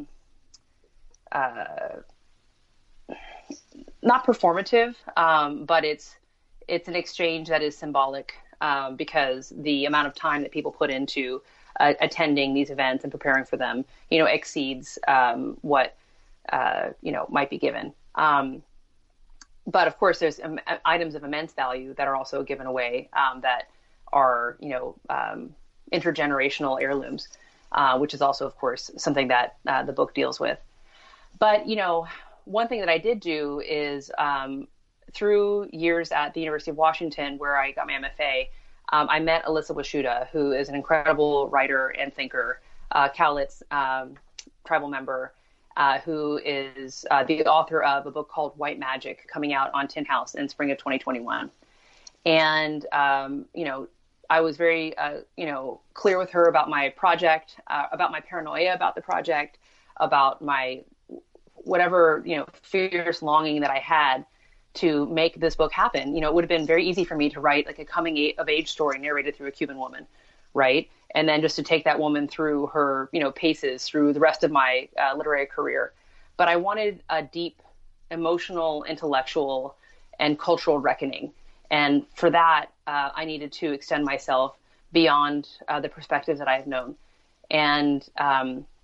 Speaker 2: not performative, but it's an exchange that is symbolic because the amount of time that people put into attending these events and preparing for them, exceeds what might be given. But of course, there's items of immense value that are also given away that are intergenerational heirlooms, which is also, of course, something that the book deals with. But, one thing that I did do is through years at the University of Washington, where I got my MFA, I met Alyssa Washuta, who is an incredible writer and thinker, Cowlitz tribal member, who is the author of a book called White Magic, coming out on Tin House in spring of 2021. And, I was very, clear with her about my project, about my paranoia about the project, about my whatever, fierce longing that I had to make this book happen. It would have been very easy for me to write like a coming of age story narrated through a Cuban woman, right? And then just to take that woman through her, paces through the rest of my literary career. But I wanted a deep emotional, intellectual, and cultural reckoning. And for that, I needed to extend myself beyond the perspectives that I have known. And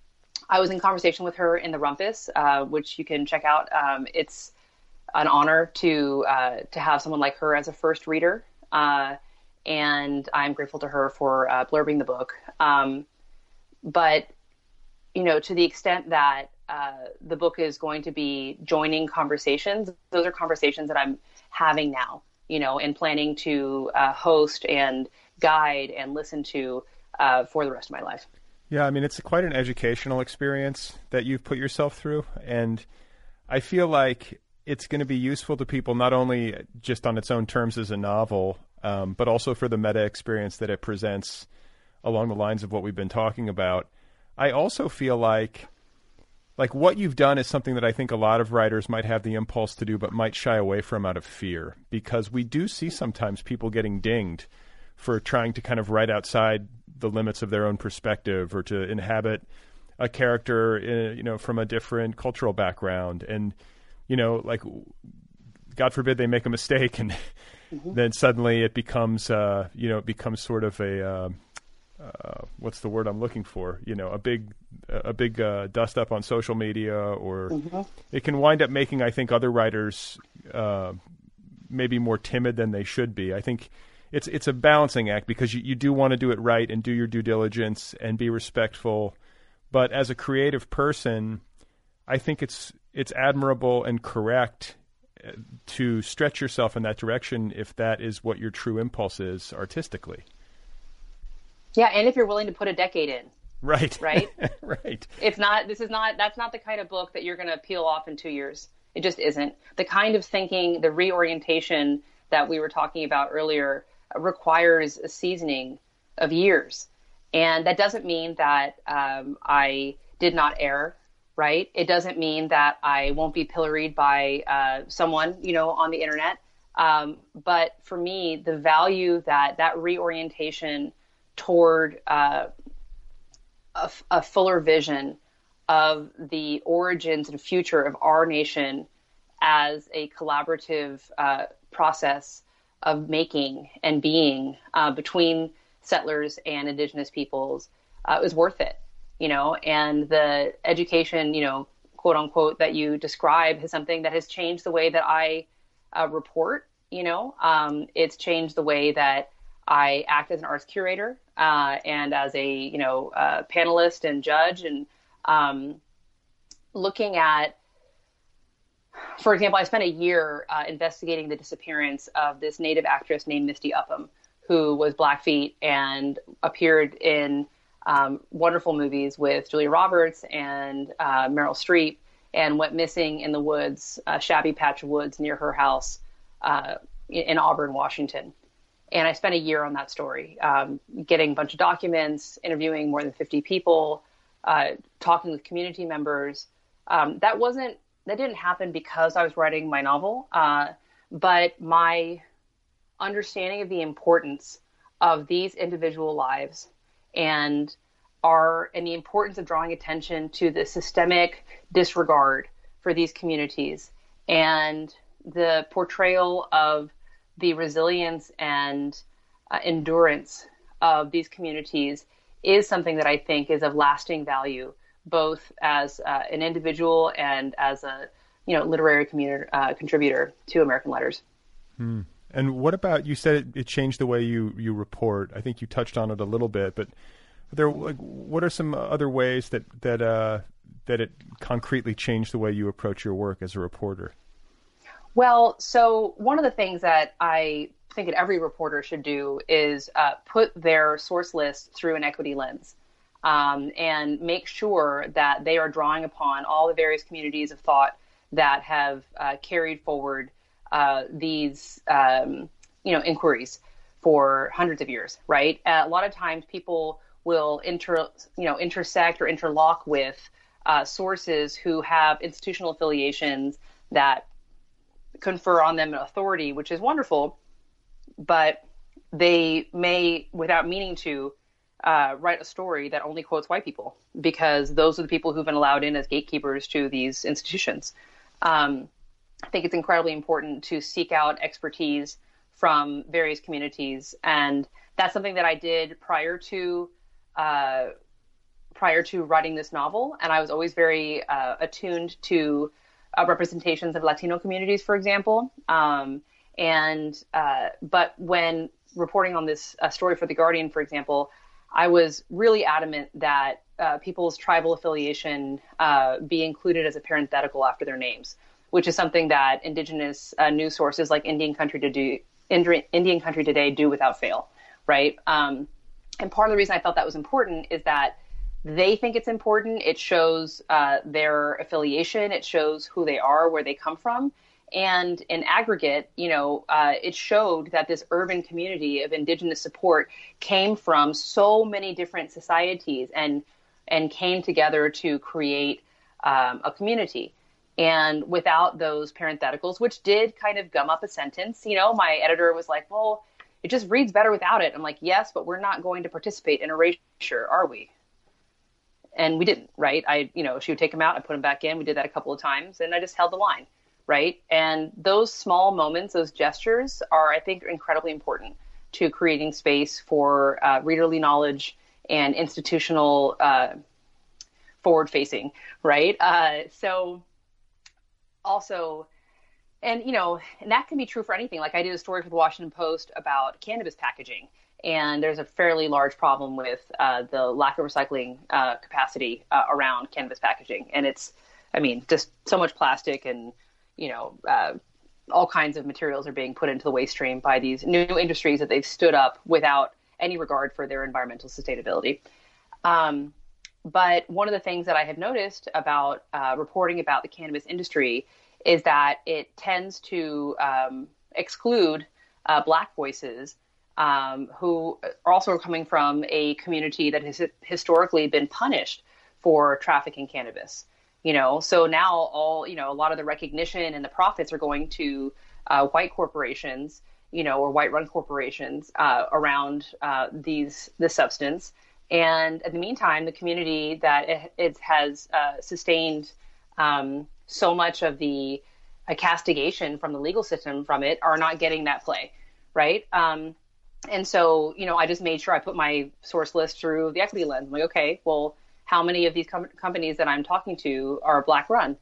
Speaker 2: I was in conversation with her in the Rumpus, which you can check out. It's an honor to have someone like her as a first reader, and I'm grateful to her for blurbing the book. But to the extent that the book is going to be joining conversations, those are conversations that I'm having now, and planning to host and guide and listen to for the rest of my life.
Speaker 1: Yeah, I mean, it's quite an educational experience that you've put yourself through. And I feel like it's going to be useful to people, not only just on its own terms as a novel, but also for the meta experience that it presents along the lines of what we've been talking about. I also feel like what you've done is something that I think a lot of writers might have the impulse to do, but might shy away from out of fear, because we do see sometimes people getting dinged for trying to kind of write outside the limits of their own perspective, or to inhabit a character, from a different cultural background. And, God forbid they make a mistake, and then suddenly it becomes, sort of a, what's the word I'm looking for? A big dust up on social media, or it can wind up making, I think, other writers maybe more timid than they should be. I think it's a balancing act, because you do want to do it right and do your due diligence and be respectful. But as a creative person, I think it's admirable and correct to stretch yourself in that direction if that is what your true impulse is artistically.
Speaker 2: Yeah, and if you're willing to put a decade in.
Speaker 1: Right.
Speaker 2: Right?
Speaker 1: Right.
Speaker 2: That's not the kind of book that you're going to peel off in 2 years. It just isn't. The kind of thinking, the reorientation that we were talking about earlier requires a seasoning of years. And that doesn't mean that I did not err, right? It doesn't mean that I won't be pilloried by someone, on the internet. But for me, the value that reorientation toward a fuller vision of the origins and future of our nation as a collaborative process of making and being between settlers and indigenous peoples was worth it, and the education, quote unquote, that you describe is something that has changed the way that I report, it's changed the way that I act as an arts curator and as a, panelist and judge, and looking at, for example, I spent a year investigating the disappearance of this Native actress named Misty Upham, who was Blackfeet and appeared in wonderful movies with Julia Roberts and Meryl Streep, and went missing in the woods, a shabby patch of woods near her house in Auburn, Washington. And I spent a year on that story, getting a bunch of documents, interviewing more than 50 people, talking with community members. That didn't happen because I was writing my novel, but my understanding of the importance of these individual lives and the importance of drawing attention to the systemic disregard for these communities and the portrayal of the resilience and endurance of these communities is something that I think is of lasting value, both as an individual and as a literary contributor to American Letters.
Speaker 1: And what about, you said it changed the way you report. I think you touched on it a little bit, but what are some other ways that it concretely changed the way you approach your work as a reporter?
Speaker 2: Well, so one of the things that I think that every reporter should do is put their source list through an equity lens, and make sure that they are drawing upon all the various communities of thought that have carried forward these inquiries for hundreds of years, right? A lot of times people will intersect or interlock with sources who have institutional affiliations that confer on them an authority, which is wonderful, but they may, without meaning to, write a story that only quotes white people, because those are the people who've been allowed in as gatekeepers to these institutions. I think it's incredibly important to seek out expertise from various communities, and that's something that I did prior to prior to writing this novel, and I was always very attuned to representations of Latino communities, for example. But when reporting on this story for The Guardian, for example, I was really adamant that people's tribal affiliation be included as a parenthetical after their names, which is something that indigenous news sources like Indian Country Today do without fail, right? And part of the reason I felt that was important is that they think it's important. It shows their affiliation. It shows who they are, where they come from. And in aggregate, it showed that this urban community of indigenous support came from so many different societies and came together to create a community. And without those parentheticals, which did kind of gum up a sentence, my editor was like, well, it just reads better without it. I'm like, yes, but we're not going to participate in erasure, are we? And we didn't, right? She would take them out, I put them back in. We did that a couple of times, and I just held the line, right? And those small moments, those gestures are, I think, incredibly important to creating space for readerly knowledge and institutional forward-facing, right? So also, and that can be true for anything. Like I did a story for the Washington Post about cannabis packaging, and there's a fairly large problem with the lack of recycling capacity around cannabis packaging. And it's, just so much plastic and, all kinds of materials are being put into the waste stream by these new industries that they've stood up without any regard for their environmental sustainability. But one of the things that I have noticed about reporting about the cannabis industry is that it tends to exclude Black voices who are also coming from a community that has historically been punished for trafficking cannabis. So now a lot of the recognition and the profits are going to white corporations, or white-run corporations around this substance. And in the meantime, the community that it has sustained so much of the castigation from the legal system from it are not getting that play, right? And so, I just made sure I put my source list through the equity lens. I'm like, okay, well, how many of these companies that I'm talking to are Black run,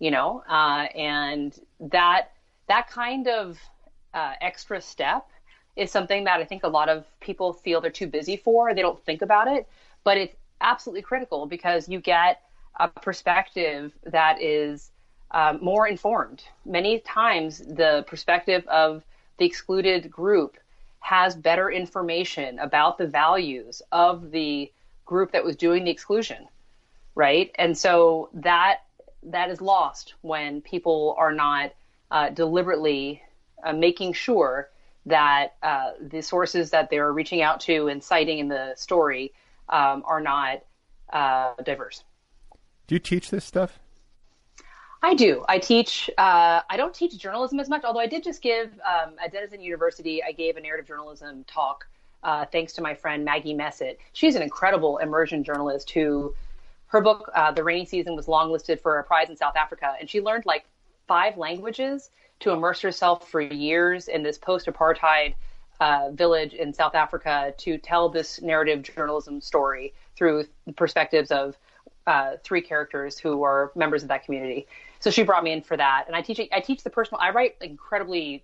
Speaker 2: and that kind of extra step is something that I think a lot of people feel they're too busy for. They don't think about it, but it's absolutely critical because you get a perspective that is more informed. Many times the perspective of the excluded group has better information about the values of the group that was doing the exclusion, right? And so that is lost when people are not deliberately making sure that the sources that they're reaching out to and citing in the story are not diverse.
Speaker 1: Do you teach this stuff?
Speaker 2: I do. I teach. I don't teach journalism as much, although I did just give at Denison University. I gave a narrative journalism talk thanks to my friend Maggie Messett. She's an incredible immersion journalist who, her book The Rainy Season was longlisted for a prize in South Africa, and she learned like 5 languages to immerse herself for years in this post-apartheid village in South Africa to tell this narrative journalism story through the perspectives of 3 characters who are members of that community. So she brought me in for that. And I teach the personal, I write incredibly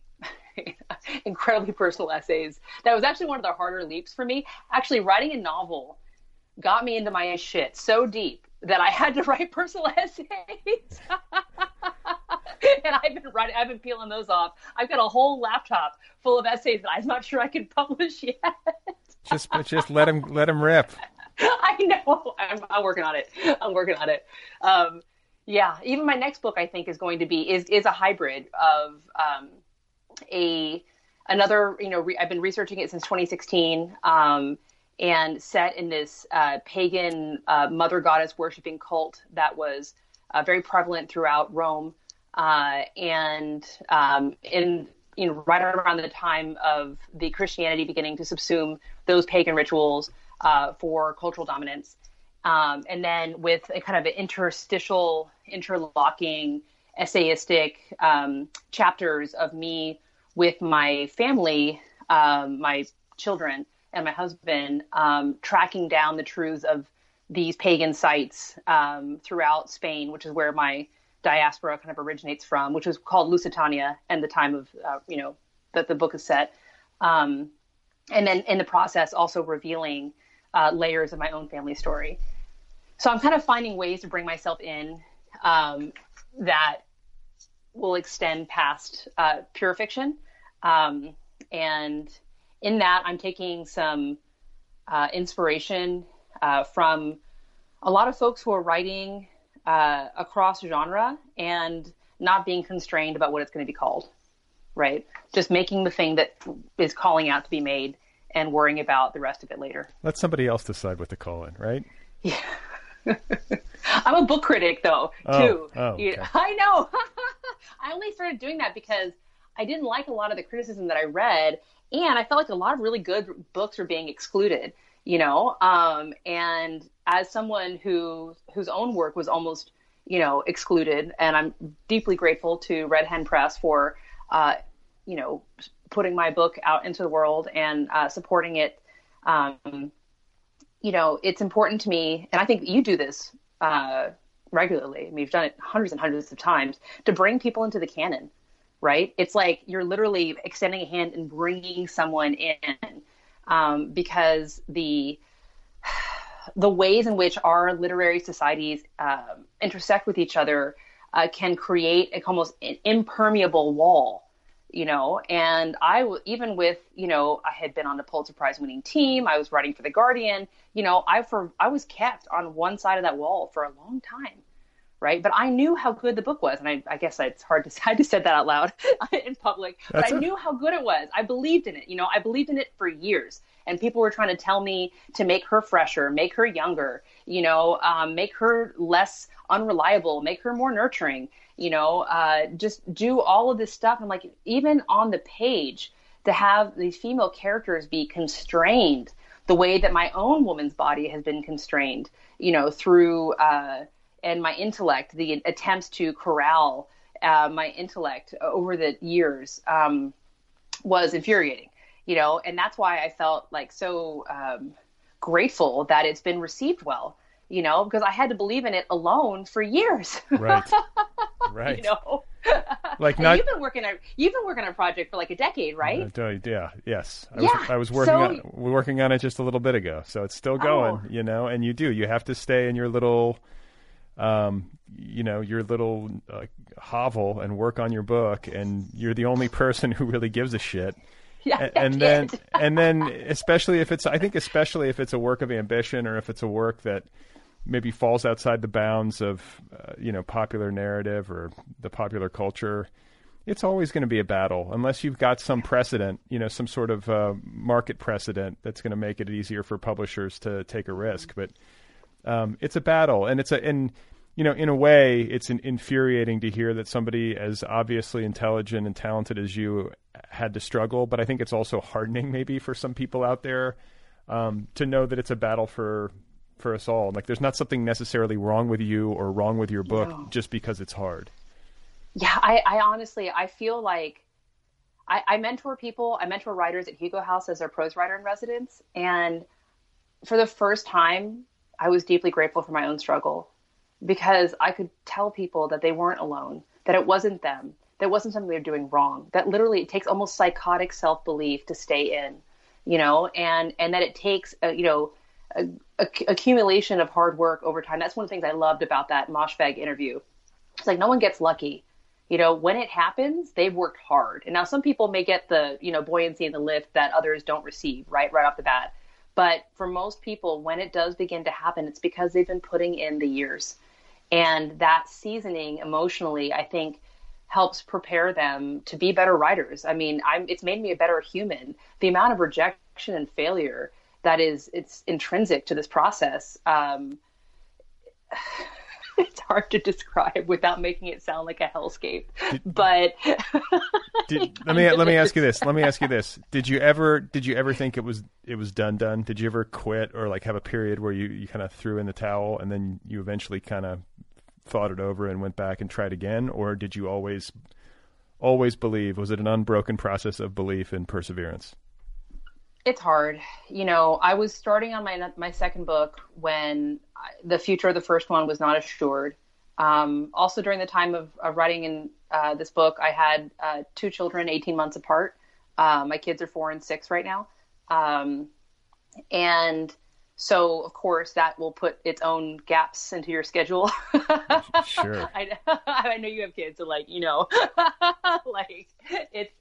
Speaker 2: personal essays. That was actually one of the harder leaps for me. Actually, writing a novel got me into my shit so deep that I had to write personal essays. And I've been peeling those off. I've got a whole laptop full of essays that I'm not sure I can publish yet.
Speaker 1: Just let him rip.
Speaker 2: I know. I'm working on it. Yeah. Even my next book, I think, is going to be is a hybrid of another. I've been researching it since 2016, and set in this pagan mother goddess worshiping cult that was very prevalent throughout Rome, and right around the time of the Christianity beginning to subsume those pagan rituals for cultural dominance. And then with a kind of an interlocking, essayistic chapters of me with my family, my children, and my husband, tracking down the truths of these pagan sites throughout Spain, which is where my diaspora kind of originates from, which was called Lusitania, and the time of that the book is set, and then in the process also revealing layers of my own family story. So I'm kind of finding ways to bring myself in that will extend past pure fiction, and in that I'm taking some inspiration from a lot of folks who are writing across genre and not being constrained about what it's going to be called, right? Just making the thing that is calling out to be made and worrying about the rest of it later.
Speaker 1: Let somebody else decide what to call it, right?
Speaker 2: Yeah. I'm a book critic, though, too.
Speaker 1: Oh, okay.
Speaker 2: I know. I only started doing that because I didn't like a lot of the criticism that I read, and I felt like a lot of really good books were being excluded, and as someone whose own work was almost, excluded, and I'm deeply grateful to Red Hen Press for, putting my book out into the world and supporting it. It's important to me, and I think you do this regularly. I mean, you've done it hundreds and hundreds of times, to bring people into the canon, right? It's like you're literally extending a hand and bringing someone in, because the ways in which our literary societies intersect with each other can create almost an impermeable wall. And even with, I had been on the Pulitzer Prize winning team, I was writing for The Guardian, I was kept on one side of that wall for a long time. Right. But I knew how good the book was. And I guess it's hard to say, I just said that out loud in public, but I knew how good it was. I believed in it. I believed in it for years, and people were trying to tell me to make her fresher, make her younger, make her less unreliable, make her more nurturing, just do all of this stuff. And like, even on the page, to have these female characters be constrained the way that my own woman's body has been constrained, through, and my intellect, the attempts to corral my intellect over the years was infuriating, and that's why I felt like so grateful that it's been received well, because I had to believe in it alone for years.
Speaker 1: Right. Right. Like
Speaker 2: you've been working on a project for like a decade, right?
Speaker 1: Yeah. Yes.
Speaker 2: Yeah.
Speaker 1: I was working on it just a little bit ago, so it's still going. And you have to stay in your little. Your little hovel and work on your book, and you're the only person who really gives a shit.
Speaker 2: Yeah,
Speaker 1: and then especially if it's a work of ambition, or if it's a work that maybe falls outside the bounds of popular narrative or the popular culture, it's always going to be a battle unless you've got some precedent, some sort of market precedent that's going to make it easier for publishers to take a risk. But it's a battle, and in a way, it's infuriating to hear that somebody as obviously intelligent and talented as you had to struggle. But I think it's also heartening, maybe, for some people out there to know that it's a battle for us all. Like, there's not something necessarily wrong with you or wrong with your book just because it's hard.
Speaker 2: Yeah, I honestly, I feel like I mentor people. I mentor writers at Hugo House as their prose writer in residence, and for the first time, I was deeply grateful for my own struggle, because I could tell people that they weren't alone, that it wasn't them, that it wasn't something they were doing wrong, that literally it takes almost psychotic self-belief to stay in, and that it takes, accumulation of hard work over time. That's one of the things I loved about that Moshfegh interview. It's like, no one gets lucky. When it happens, they've worked hard. And now some people may get the, buoyancy and the lift that others don't receive right off the bat. But for most people, when it does begin to happen, it's because they've been putting in the years. And that seasoning emotionally, I think, helps prepare them to be better writers. I mean, it's made me a better human. The amount of rejection and failure it's intrinsic to this process. It's hard to describe without making it sound like a hellscape. Let me ask you this. Did you ever think it was done? Did you ever quit, or like have a period where you kind of threw in the towel and then you eventually kind of thought it over and went back and tried again? Or did you always believe? Was it an unbroken process of belief and perseverance? It's hard. I was starting on my second book when the future of the first one was not assured. Also, during the time of writing in this book, I had two children, 18 months apart. My kids are 4 and 6 right now. And so, of course, that will put its own gaps into your schedule.
Speaker 1: Sure.
Speaker 2: I know you have kids, so like, like it's,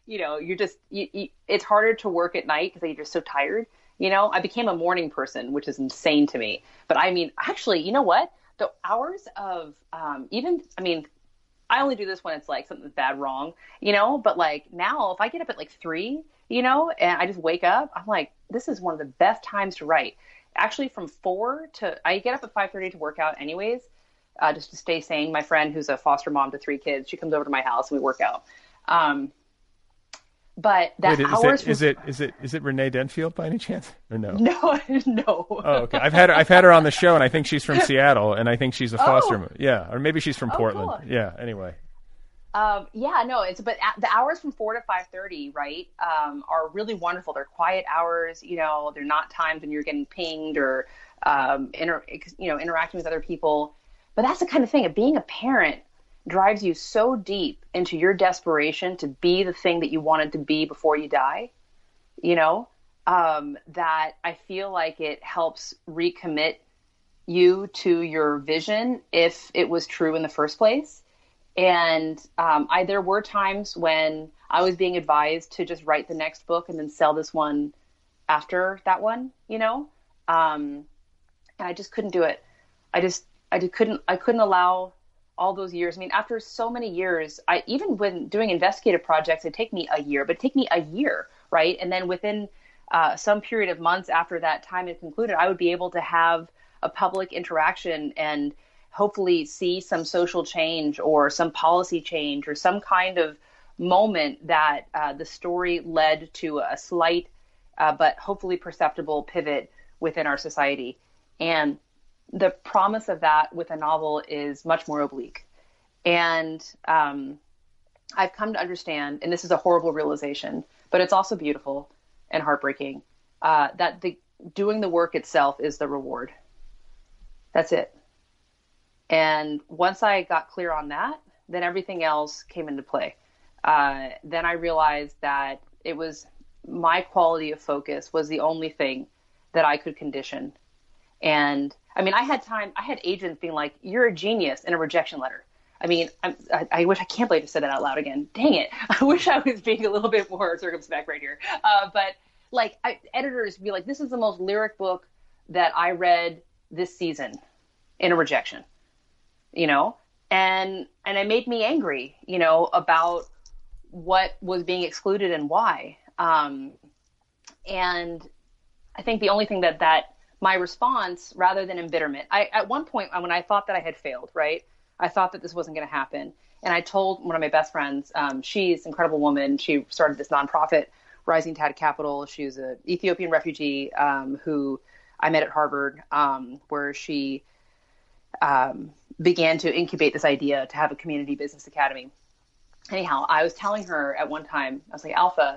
Speaker 2: it's harder to work at night because you're just so tired. I became a morning person, which is insane to me. But I mean, actually, you know what? The hours of I only do this when it's like something's bad wrong, but like now if I get up at like 3, and I just wake up, I'm like, this is one of the best times to write. Actually, from 4 to, I get up at 5:30 to work out anyways, just to stay sane. My friend who's a foster mom to 3 kids, she comes over to my house and we work out. But that
Speaker 1: is it Renee Denfield by any chance or no?
Speaker 2: No.
Speaker 1: Oh, okay. I've had her on the show, and I think she's from Seattle, and I think she's a foster mom. Yeah, or maybe she's from Portland.
Speaker 2: Cool.
Speaker 1: Yeah. Anyway.
Speaker 2: But the hours from 4 to 5:30, right, are really wonderful. They're quiet hours. They're not times when you're getting pinged or interacting with other people. But that's the kind of thing of being a parent drives you so deep into your desperation to be the thing that you wanted to be before you die, that I feel like it helps recommit you to your vision if it was true in the first place. And there were times when I was being advised to just write the next book and then sell this one after that one, and I just couldn't do it. I couldn't allow all those years. I mean, after so many years, even when doing investigative projects, it'd take me a year, right? And then within some period of months after that time had concluded, I would be able to have a public interaction and hopefully see some social change or some policy change or some kind of moment that the story led to a slight but hopefully perceptible pivot within our society. And the promise of that with a novel is much more oblique. And I've come to understand, and this is a horrible realization, but it's also beautiful and heartbreaking, that doing the work itself is the reward. That's it. And once I got clear on that, then everything else came into play. Then I realized that it was my quality of focus was the only thing that I could condition. And I mean, I had agents being like, "You're a genius," in a rejection letter. I mean, I can't believe I said that out loud again. Dang it. I wish I was being a little bit more circumspect right here. But like editors be like, "This is the most lyric book that I read this season," in a rejection, and it made me angry, about what was being excluded and why. And I think the only thing that my response, rather than embitterment, at one point when I thought that I had failed, right? I thought that this wasn't going to happen. And I told one of my best friends, she's an incredible woman. She started this nonprofit, Rising Tide Capital. She's an Ethiopian refugee who I met at Harvard, where she began to incubate this idea to have a community business academy. Anyhow, I was telling her at one time, I was like, Alpha,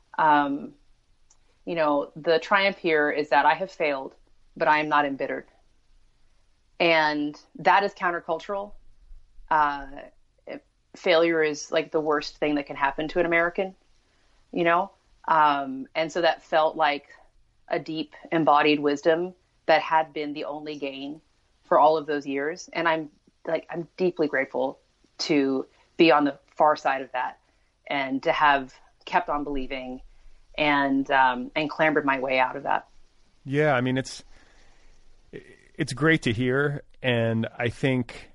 Speaker 2: the triumph here is that I have failed, but I am not embittered. And that is countercultural. Failure is like the worst thing that can happen to an American, and so that felt like a deep embodied wisdom that had been the only gain for all of those years. And I'm deeply grateful to be on the far side of that and to have kept on believing and clambered my way out of that.
Speaker 1: Yeah. I mean, it's great to hear. And I think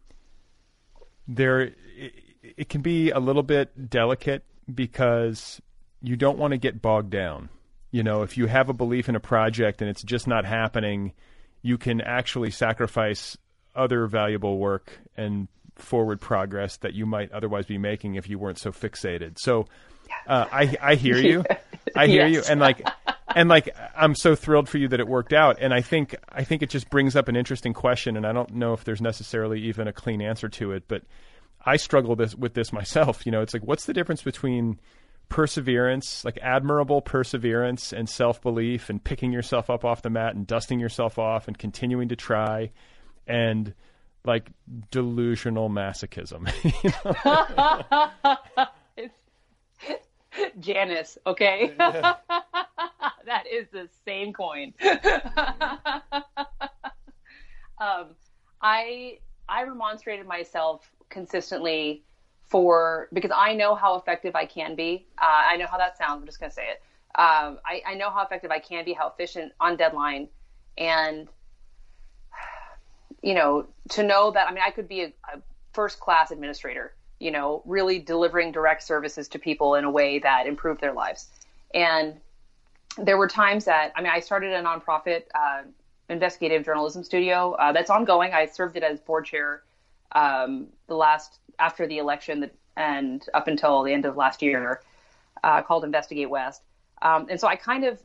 Speaker 1: it can be a little bit delicate because you don't want to get bogged down. If you have a belief in a project and it's just not happening, you can actually sacrifice other valuable work and forward progress that you might otherwise be making if you weren't so fixated. So I hear you. I hear you. And I'm so thrilled for you that it worked out. And I think it just brings up an interesting question, and I don't know if there's necessarily even a clean answer to it, but I struggle with this myself. It's like, what's the difference between perseverance, like admirable perseverance and self-belief and picking yourself up off the mat and dusting yourself off and continuing to try, and like delusional masochism.
Speaker 2: It's Janice, okay?
Speaker 1: Yeah.
Speaker 2: That is the same coin. I remonstrated myself consistently because I know how effective I can be. I know how that sounds. I'm just going to say it. I know how effective I can be, how efficient on deadline. And, to know that, I could be a first-class administrator, really delivering direct services to people in a way that improved their lives. And there were times that, I started a nonprofit investigative journalism studio that's ongoing. I served it as board chair after the election and up until the end of last year, called Investigate West. And so I kind of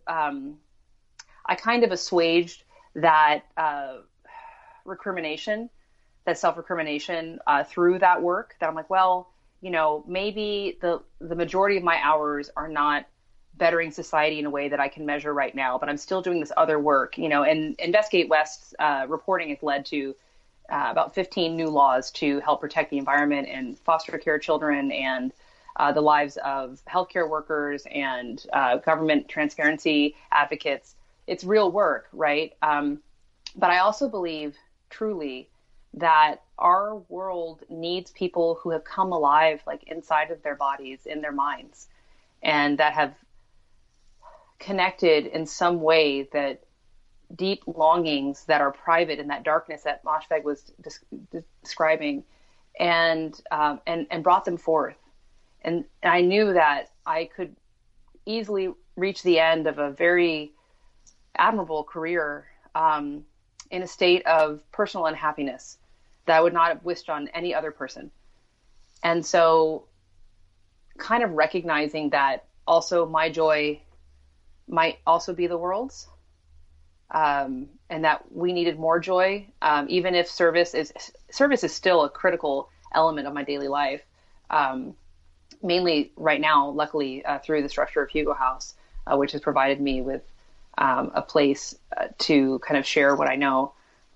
Speaker 2: assuaged that recrimination, that self-recrimination through that work. That I'm like, well, maybe the majority of my hours are not bettering society in a way that I can measure right now, but I'm still doing this other work, and Investigate West's reporting has led to about 15 new laws to help protect the environment and foster care children and the lives of healthcare workers and government transparency advocates. It's real work, right? But I also believe truly that our world needs people who have come alive, like inside of their bodies, in their minds, and that have connected in some way that deep longings that are private in that darkness that Moshfegh was describing, and brought them forth. And I knew that I could easily reach the end of a very admirable career in a state of personal unhappiness that I would not have wished on any other person. And so kind of recognizing that also my joy might also be the world's, and that we needed more joy, even if service is still a critical element of my daily life. Mainly right now, luckily, through the structure of Hugo House, which has provided me with a place to kind of share what I know.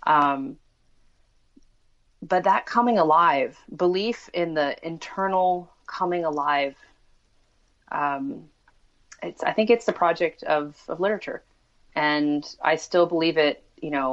Speaker 2: But that coming alive, belief in the internal coming alive, I think it's the project of literature. And I still believe it,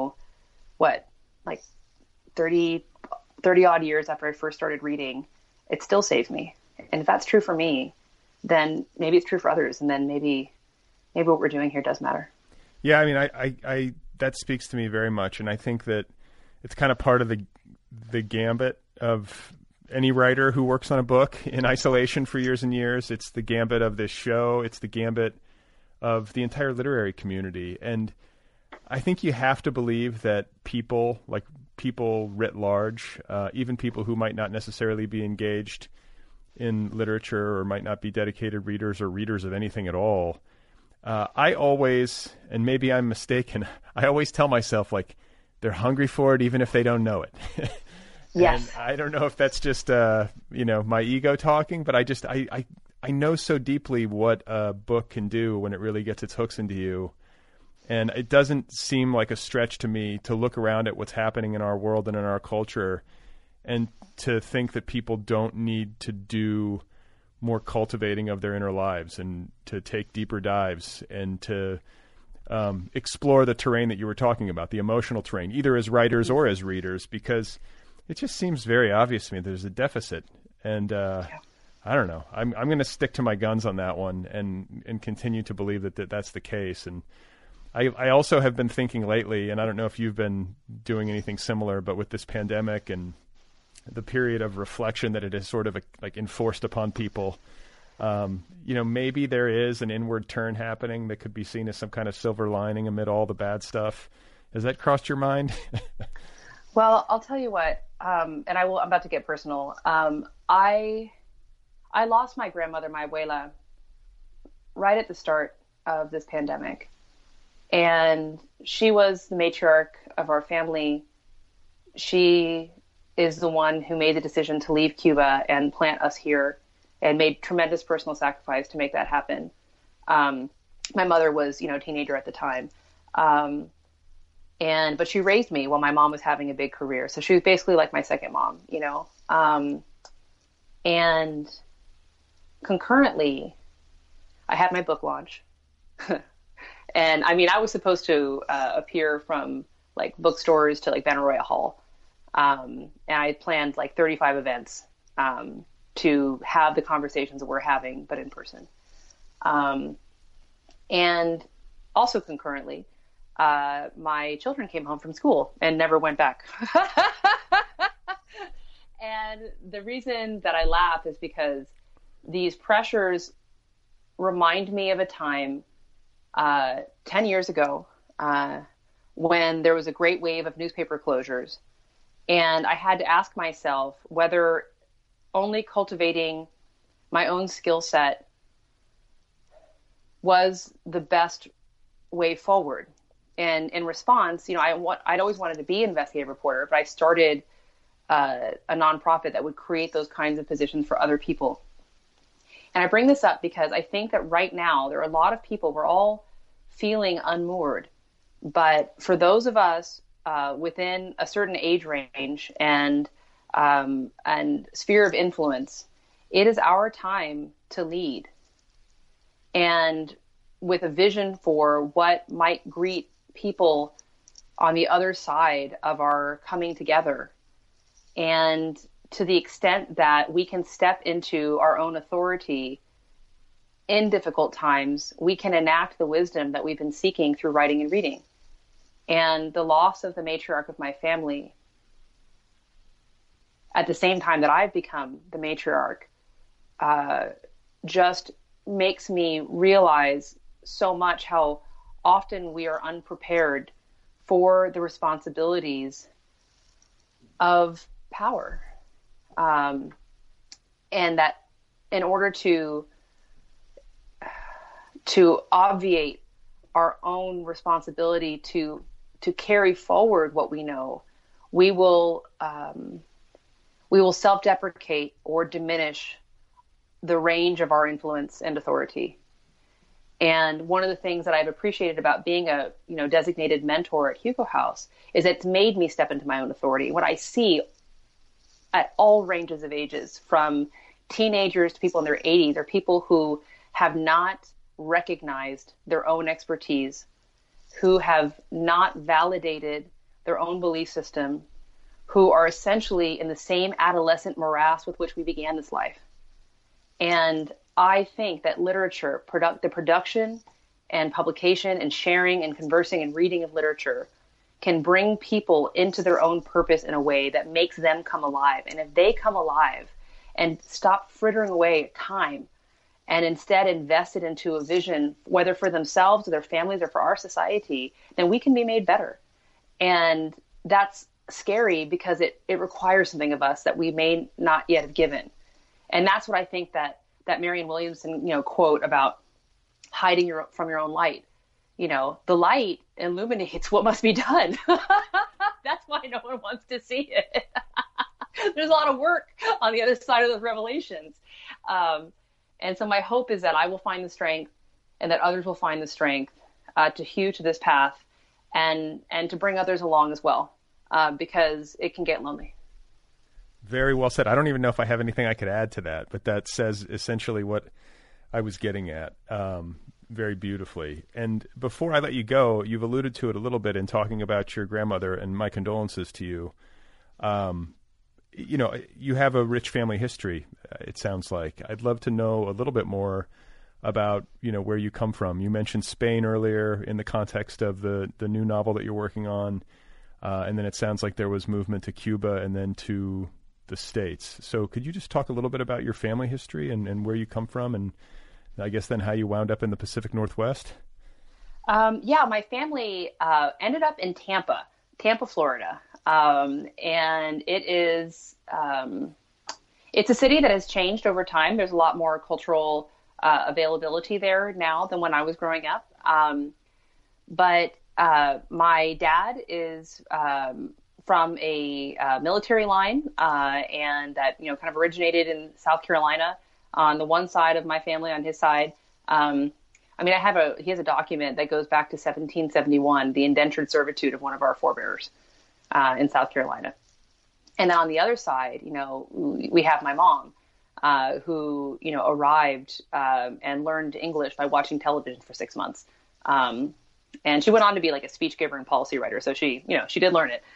Speaker 2: like 30 odd years after I first started reading, it still saves me. And if that's true for me, then maybe it's true for others. And then maybe what we're doing here does matter.
Speaker 1: Yeah. I that speaks to me very much. And I think that it's kind of part of the gambit of any writer who works on a book in isolation for years and years. It's the gambit of this show. It's the gambit of the entire literary community. And I think you have to believe that people writ large, even people who might not necessarily be engaged in literature or might not be dedicated readers or readers of anything at all, I always, and maybe I'm mistaken, I always tell myself, like, they're hungry for it even if they don't know it.
Speaker 2: Yes.
Speaker 1: And I don't know if that's just, my ego talking, but I know so deeply what a book can do when it really gets its hooks into you. And it doesn't seem like a stretch to me to look around at what's happening in our world and in our culture and to think that people don't need to do more cultivating of their inner lives and to take deeper dives and to explore the terrain that you were talking about, the emotional terrain, either as writers or as readers, because it just seems very obvious to me there's a deficit. And I don't know. I'm going to stick to my guns on that one and continue to believe that that's the case. And I also have been thinking lately, and I don't know if you've been doing anything similar, but with this pandemic and the period of reflection that it has sort of like enforced upon people, maybe there is an inward turn happening that could be seen as some kind of silver lining amid all the bad stuff. Has that crossed your mind?
Speaker 2: Well, I'll tell you what, I'm about to get personal. I lost my grandmother, my abuela, right at the start of this pandemic. And she was the matriarch of our family. She is the one who made the decision to leave Cuba and plant us here and made tremendous personal sacrifice to make that happen. My mother was, a teenager at the time. But she raised me while my mom was having a big career. So she was basically like my second mom, and concurrently I had my book launch. And I mean, I was supposed to appear from like bookstores to like Benaroya Hall. And I planned like 35 events to have the conversations that we're having, but in person. And also concurrently, my children came home from school and never went back. And the reason that I laugh is because these pressures remind me of a time 10 years ago when there was a great wave of newspaper closures. And I had to ask myself whether only cultivating my own skill set was the best way forward. And in response, I'd always wanted to be an investigative reporter, but I started a nonprofit that would create those kinds of positions for other people. And I bring this up because I think that right now there are a lot of people, we're all feeling unmoored. But for those of us within a certain age range and sphere of influence, it is our time to lead. And with a vision for what might greet people on the other side of our coming together. And to the extent that we can step into our own authority in difficult times, we can enact the wisdom that we've been seeking through writing and reading. And the loss of the matriarch of my family, at the same time that I've become the matriarch, just makes me realize so much how often we are unprepared for the responsibilities of power. And that in order to obviate our own responsibility to carry forward what we know, we will self-deprecate or diminish the range of our influence and authority. And one of the things that I've appreciated about being a designated mentor at Hugo House is it's made me step into my own authority. What I see at all ranges of ages, from teenagers to people in their 80s, are people who have not recognized their own expertise, who have not validated their own belief system, who are essentially in the same adolescent morass with which we began this life. And I think that literature, the production and publication and sharing and conversing and reading of literature can bring people into their own purpose in a way that makes them come alive. And if they come alive and stop frittering away time and instead invest it into a vision, whether for themselves or their families or for our society, then we can be made better. And that's scary because it requires something of us that we may not yet have given. And that's what I think that Marianne Williamson, quote about hiding from your own light. The light illuminates what must be done. That's why no one wants to see it. There's a lot of work on the other side of those revelations. And so my hope is that I will find the strength and that others will find the strength to hew to this path and to bring others along as well, because it can get lonely.
Speaker 1: Very well said. I don't even know if I have anything I could add to that, but that says essentially what I was getting at very beautifully. And before I let you go, you've alluded to it a little bit in talking about your grandmother, and my condolences to you. You have a rich family history, it sounds like. I'd love to know a little bit more about, where you come from. You mentioned Spain earlier in the context of the new novel that you're working on. And then it sounds like there was movement to Cuba and then to the States. So could you just talk a little bit about your family history and where you come from, and I guess then how you wound up in the Pacific Northwest?
Speaker 2: My family ended up in Tampa, Florida. And it is, it's a city that has changed over time. There's a lot more cultural availability there now than when I was growing up. But my dad is from a military line, and that kind of originated in South Carolina. On the one side of my family, on his side, I mean, he has a document that goes back to 1771, the indentured servitude of one of our forebears in South Carolina. And then on the other side, we have my mom, who, arrived and learned English by watching television for 6 months. And she went on to be like a speech giver and policy writer. So she did learn it.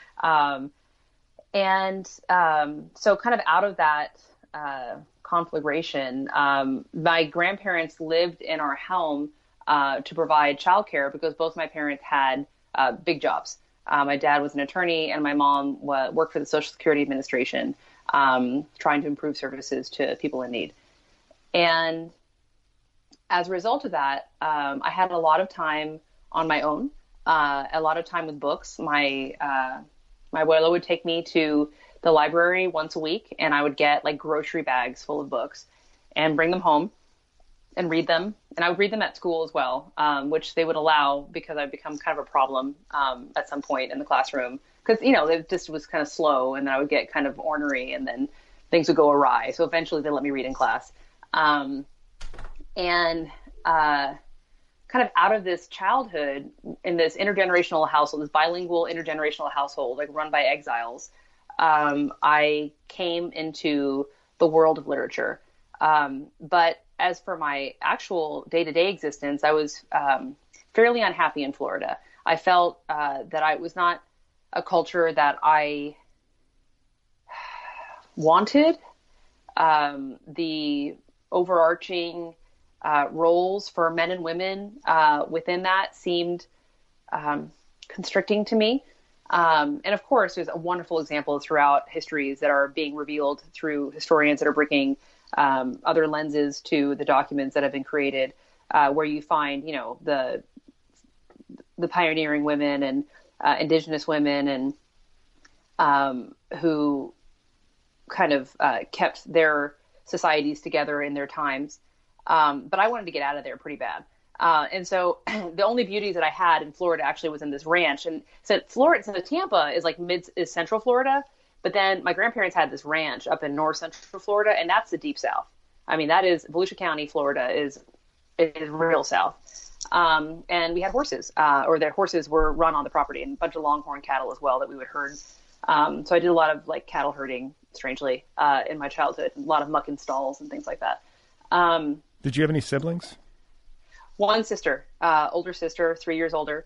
Speaker 2: So kind of out of that conflagration, my grandparents lived in our home to provide childcare because both my parents had big jobs. My dad was an attorney and my mom worked for the Social Security Administration, trying to improve services to people in need. And as a result of that, I had a lot of time on my own, a lot of time with books. My abuela would take me to the library once a week, and I would get like grocery bags full of books and bring them home and read them. And I would read them at school as well, which they would allow because I'd become kind of a problem at some point in the classroom because, it just was kind of slow, and then I would get kind of ornery, and then things would go awry. So eventually they let me read in class. Kind of out of this childhood in this intergenerational household, this bilingual intergenerational household, like run by exiles, I came into the world of literature. But as for my actual day-to-day existence, I was fairly unhappy in Florida. I felt that I was not a culture that I wanted. The overarching roles for men and women within that seemed constricting to me. And of course, there's a wonderful example throughout histories that are being revealed through historians that are bringing other lenses to the documents that have been created, where you find, the pioneering women and indigenous women and who kind of kept their societies together in their times. But I wanted to get out of there pretty bad. And so the only beauties that I had in Florida actually was in this ranch. And so Tampa is like is central Florida. But then my grandparents had this ranch up in north central Florida, and that's the deep south. I mean, that is Volusia County, Florida is real south. And we had horses, or their horses were run on the property, and a bunch of longhorn cattle as well that we would herd. So I did a lot of like cattle herding, strangely, in my childhood, a lot of muck and stalls and things like that.
Speaker 1: Did you have any siblings?
Speaker 2: One sister, older sister, 3 years older.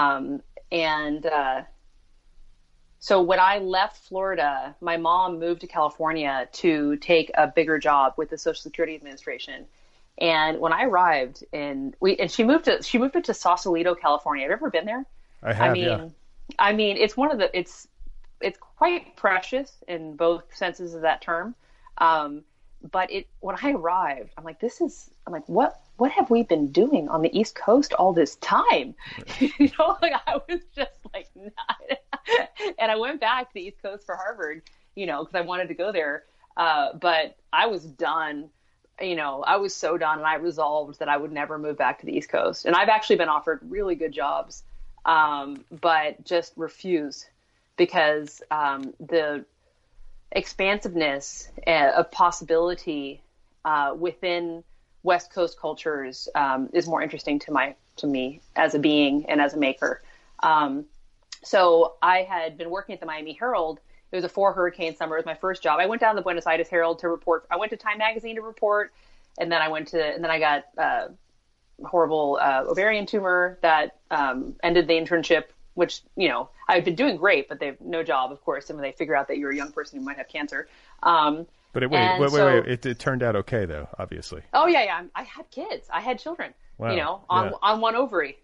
Speaker 2: So when I left Florida, my mom moved to California to take a bigger job with the Social Security Administration. And when I arrived she moved it to Sausalito, California. Have you ever been there?
Speaker 1: I have, yeah.
Speaker 2: I mean, it's it's quite precious in both senses of that term. But when I arrived, I'm like, what have we been doing on the East Coast all this time? I was just like, not. And I went back to the East Coast for Harvard, because I wanted to go there. But I was done. I was so done, and I resolved that I would never move back to the East Coast. And I've actually been offered really good jobs, but just refuse because the expansiveness of possibility within West Coast cultures is more interesting to me as a being and as a maker. So I had been working at the Miami Herald. It was a 4-hurricane summer. It was my first job. I went down to the Buenos Aires Herald to report. I went to Time Magazine to report, and then I got horrible ovarian tumor that ended the internship, which, I've been doing great, but they've no job, of course. And when they figure out that you're a young person who might have cancer.
Speaker 1: But wait. It turned out okay, though, obviously.
Speaker 2: Oh, yeah. I had kids. I had children,
Speaker 1: wow.
Speaker 2: On one ovary.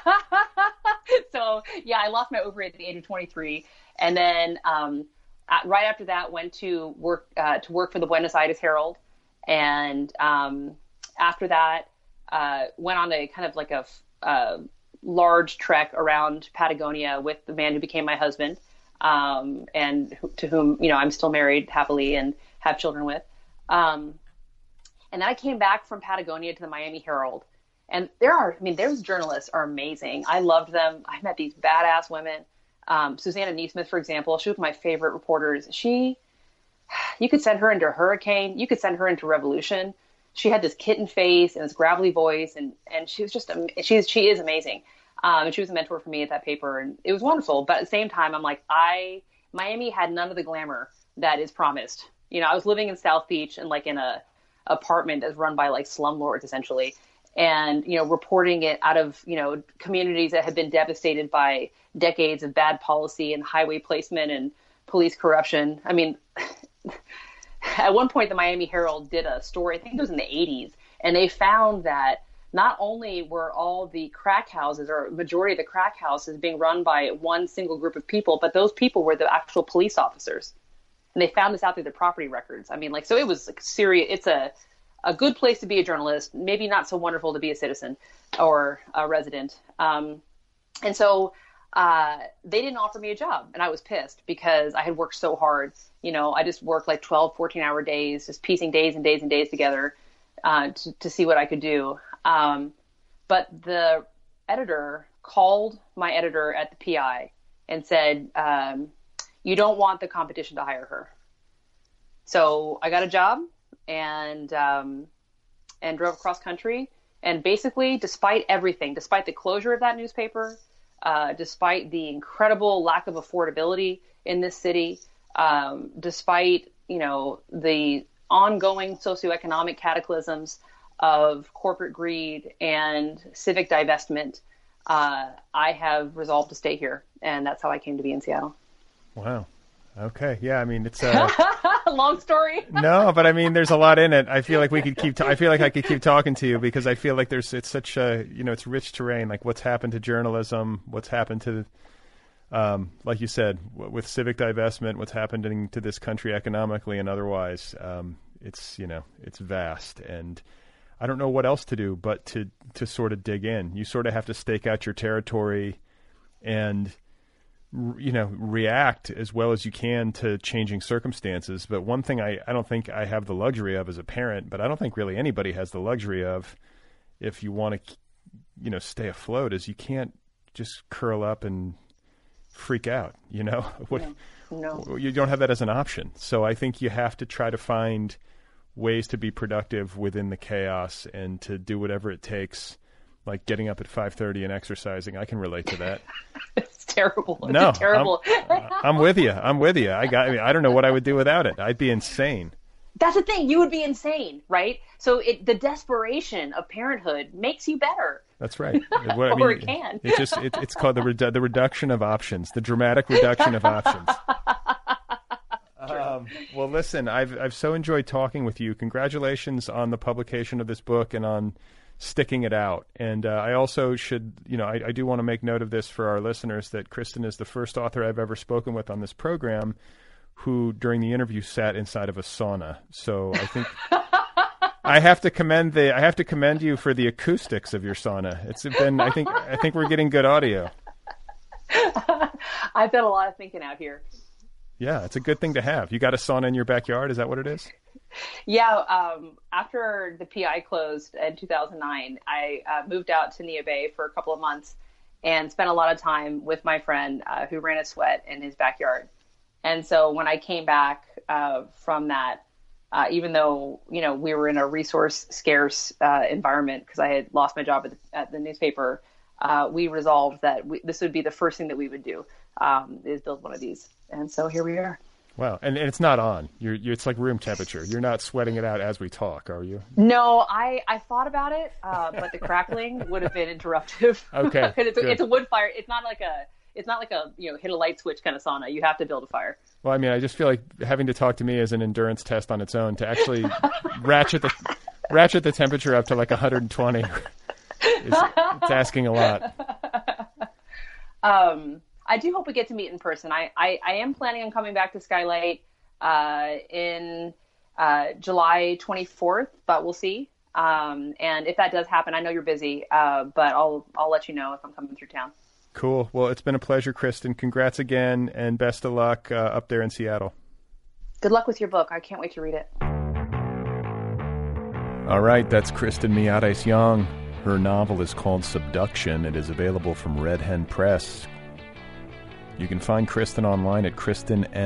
Speaker 2: So, yeah, I lost my ovary at the age of 23. And then right after that, went to work for the Buenos Aires Herald. And after that, went on a kind of like a large trek around Patagonia with the man who became my husband, and to whom, I'm still married happily and have children with. And then I came back from Patagonia to the Miami Herald. And those journalists are amazing. I loved them. I met these badass women. Susanna Neesmith, for example, she was my favorite reporters. You could send her into Hurricane. You could send her into Revolution. she had this kitten face and this gravelly voice, and she was just she is amazing. And she was a mentor for me at that paper, and it was wonderful. But at the same time, I'm like, Miami had none of the glamour that is promised. You know, I was living in South Beach and like in a apartment that's run by like slumlords essentially, and you know, reporting it out of, you know, communities that had been devastated by decades of bad policy and highway placement and police corruption. I mean, at one point the Miami Herald did a story, I think it was in the 80s, and they found that not only were all the crack houses, or majority of the crack houses, being run by one single group of people, but those people were the actual police officers. And they found this out through their property records. I mean, like, so it was like serious. It's a good place to be a journalist, maybe not so wonderful to be a citizen or a resident. And so they didn't offer me a job, and I was pissed because I had worked so hard. You know, I just worked like 12, 14-hour days, just piecing days and days and days together to see what I could do. But the editor called my editor at the PI and said, you don't want the competition to hire her. So I got a job and drove across country. And basically, despite everything, despite the closure of that newspaper, despite the incredible lack of affordability in this city, despite, you know, the ongoing socioeconomic cataclysms of corporate greed and civic divestment, I have resolved to stay here. And that's how I came to be in Seattle. Wow.
Speaker 1: Okay. Yeah. I mean, it's
Speaker 2: long story.
Speaker 1: No, but I mean, there's a lot in it. I feel like we could I feel like I could keep talking to you because I feel like it's such a, you know, it's rich terrain, like what's happened to journalism, what's happened to, like you said, with civic divestment, what's happening to this country economically and otherwise. It's, you know, it's vast, and I don't know what else to do but to sort of dig in. You sort of have to stake out your territory and, you know, react as well as you can to changing circumstances. But one thing I don't think I have the luxury of as a parent, but I don't think really anybody has the luxury of, if you want to, you know, stay afloat, is you can't just curl up and freak out, you know?
Speaker 2: No.
Speaker 1: You don't have that as an option. So I think you have to try to find ways to be productive within the chaos and to do whatever it takes, like getting up at 5:30 and exercising. I can relate to that.
Speaker 2: It's terrible.
Speaker 1: No,
Speaker 2: it's terrible.
Speaker 1: I'm with you. I don't know what I would do without it. I'd be insane.
Speaker 2: That's the thing. You would be insane, right? So the desperation of parenthood makes you better.
Speaker 1: That's right.
Speaker 2: Or it can.
Speaker 1: It's called the reduction of options, the dramatic reduction of options. Well, listen, I've so enjoyed talking with you. Congratulations on the publication of this book and on sticking it out. And I also should, you know, I do want to make note of this for our listeners, that Kristen is the first author I've ever spoken with on this program who, during the interview, sat inside of a sauna. So I think I have to commend you for the acoustics of your sauna. It's been, I think we're getting good audio.
Speaker 2: I've done a lot of thinking out here.
Speaker 1: Yeah, it's a good thing to have. You got a sauna in your backyard? Is that what it is?
Speaker 2: Yeah. After the PI closed in 2009, I moved out to Neah Bay for a couple of months and spent a lot of time with my friend who ran a sweat in his backyard. And so when I came back from that, even though, you know, we were in a resource scarce environment because I had lost my job at the newspaper, we resolved that this would be the first thing that we would do, is build one of these. And so here we are.
Speaker 1: Wow. And it's not on. It's like room temperature. You're not sweating it out as we talk, are you?
Speaker 2: No, I thought about it, but the crackling would have been interruptive.
Speaker 1: Okay.
Speaker 2: It's a wood fire. It's not like a you know, hit a light switch kind of sauna. You have to build a fire.
Speaker 1: Well, I mean, I just feel like having to talk to me is an endurance test on its own. To actually ratchet the temperature up to like 120 it's asking a lot.
Speaker 2: I do hope we get to meet in person. I am planning on coming back to Skylight in July 24th, but we'll see. And if that does happen, I know you're busy, but I'll let you know if I'm coming through town.
Speaker 1: Cool. Well, it's been a pleasure, Kristen. Congrats again, and best of luck up there in Seattle.
Speaker 2: Good luck with your book. I can't wait to read it.
Speaker 1: All right, that's Kristen Miates-Young. Her novel is called Subduction. It is available from Red Hen Press. You can find Kristen online at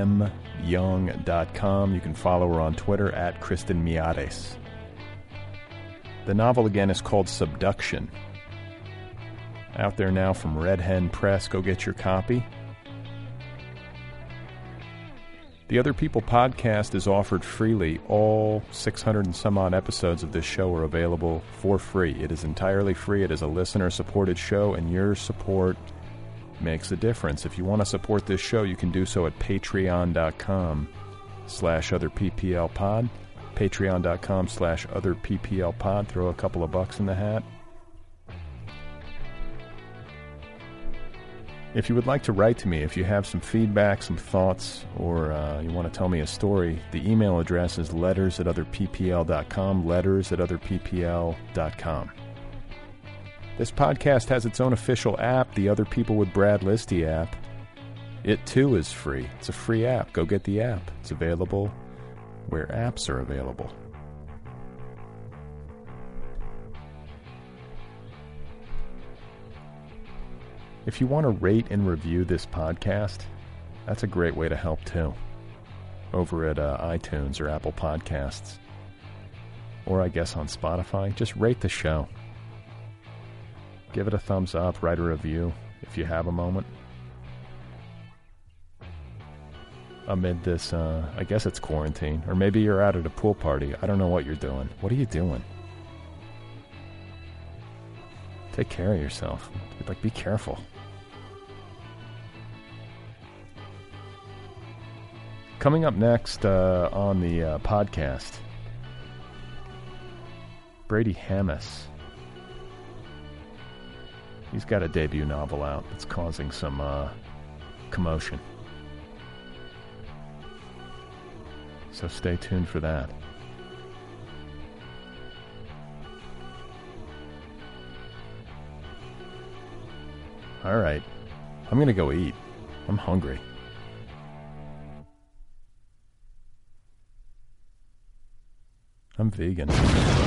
Speaker 1: KristenMYoung.com. You can follow her on Twitter at Kristen Miates. The novel, again, is called Subduction. Out there now from Red Hen Press. Go get your copy. The Other People podcast is offered freely. All 600 and some odd episodes of this show are available for free. It is entirely free. It is a listener-supported show, and your support makes a difference. If you want to support this show, you can do so at patreon.com/otherpplpod. Patreon.com/otherpplpod. Throw a couple of bucks in the hat. If you would like to write to me, if you have some feedback, some thoughts, or you want to tell me a story, the email address is letters@otherppl.com, letters@otherppl.com. This podcast has its own official app, the Other People with Brad Listy app. It, too, is free. It's a free app. Go get the app. It's available where apps are available. If you want to rate and review this podcast, that's a great way to help too. Over at iTunes or Apple Podcasts. Or I guess on Spotify. Just rate the show. Give it a thumbs up, write a review if you have a moment. Amid this, I guess it's quarantine. Or maybe you're out at a pool party. I don't know what you're doing. What are you doing? Take care of yourself. Be careful. Coming up next on the podcast, Brady Hamas. He's got a debut novel out that's causing some commotion. So stay tuned for that. All right. I'm going to go eat. I'm hungry. I'm vegan.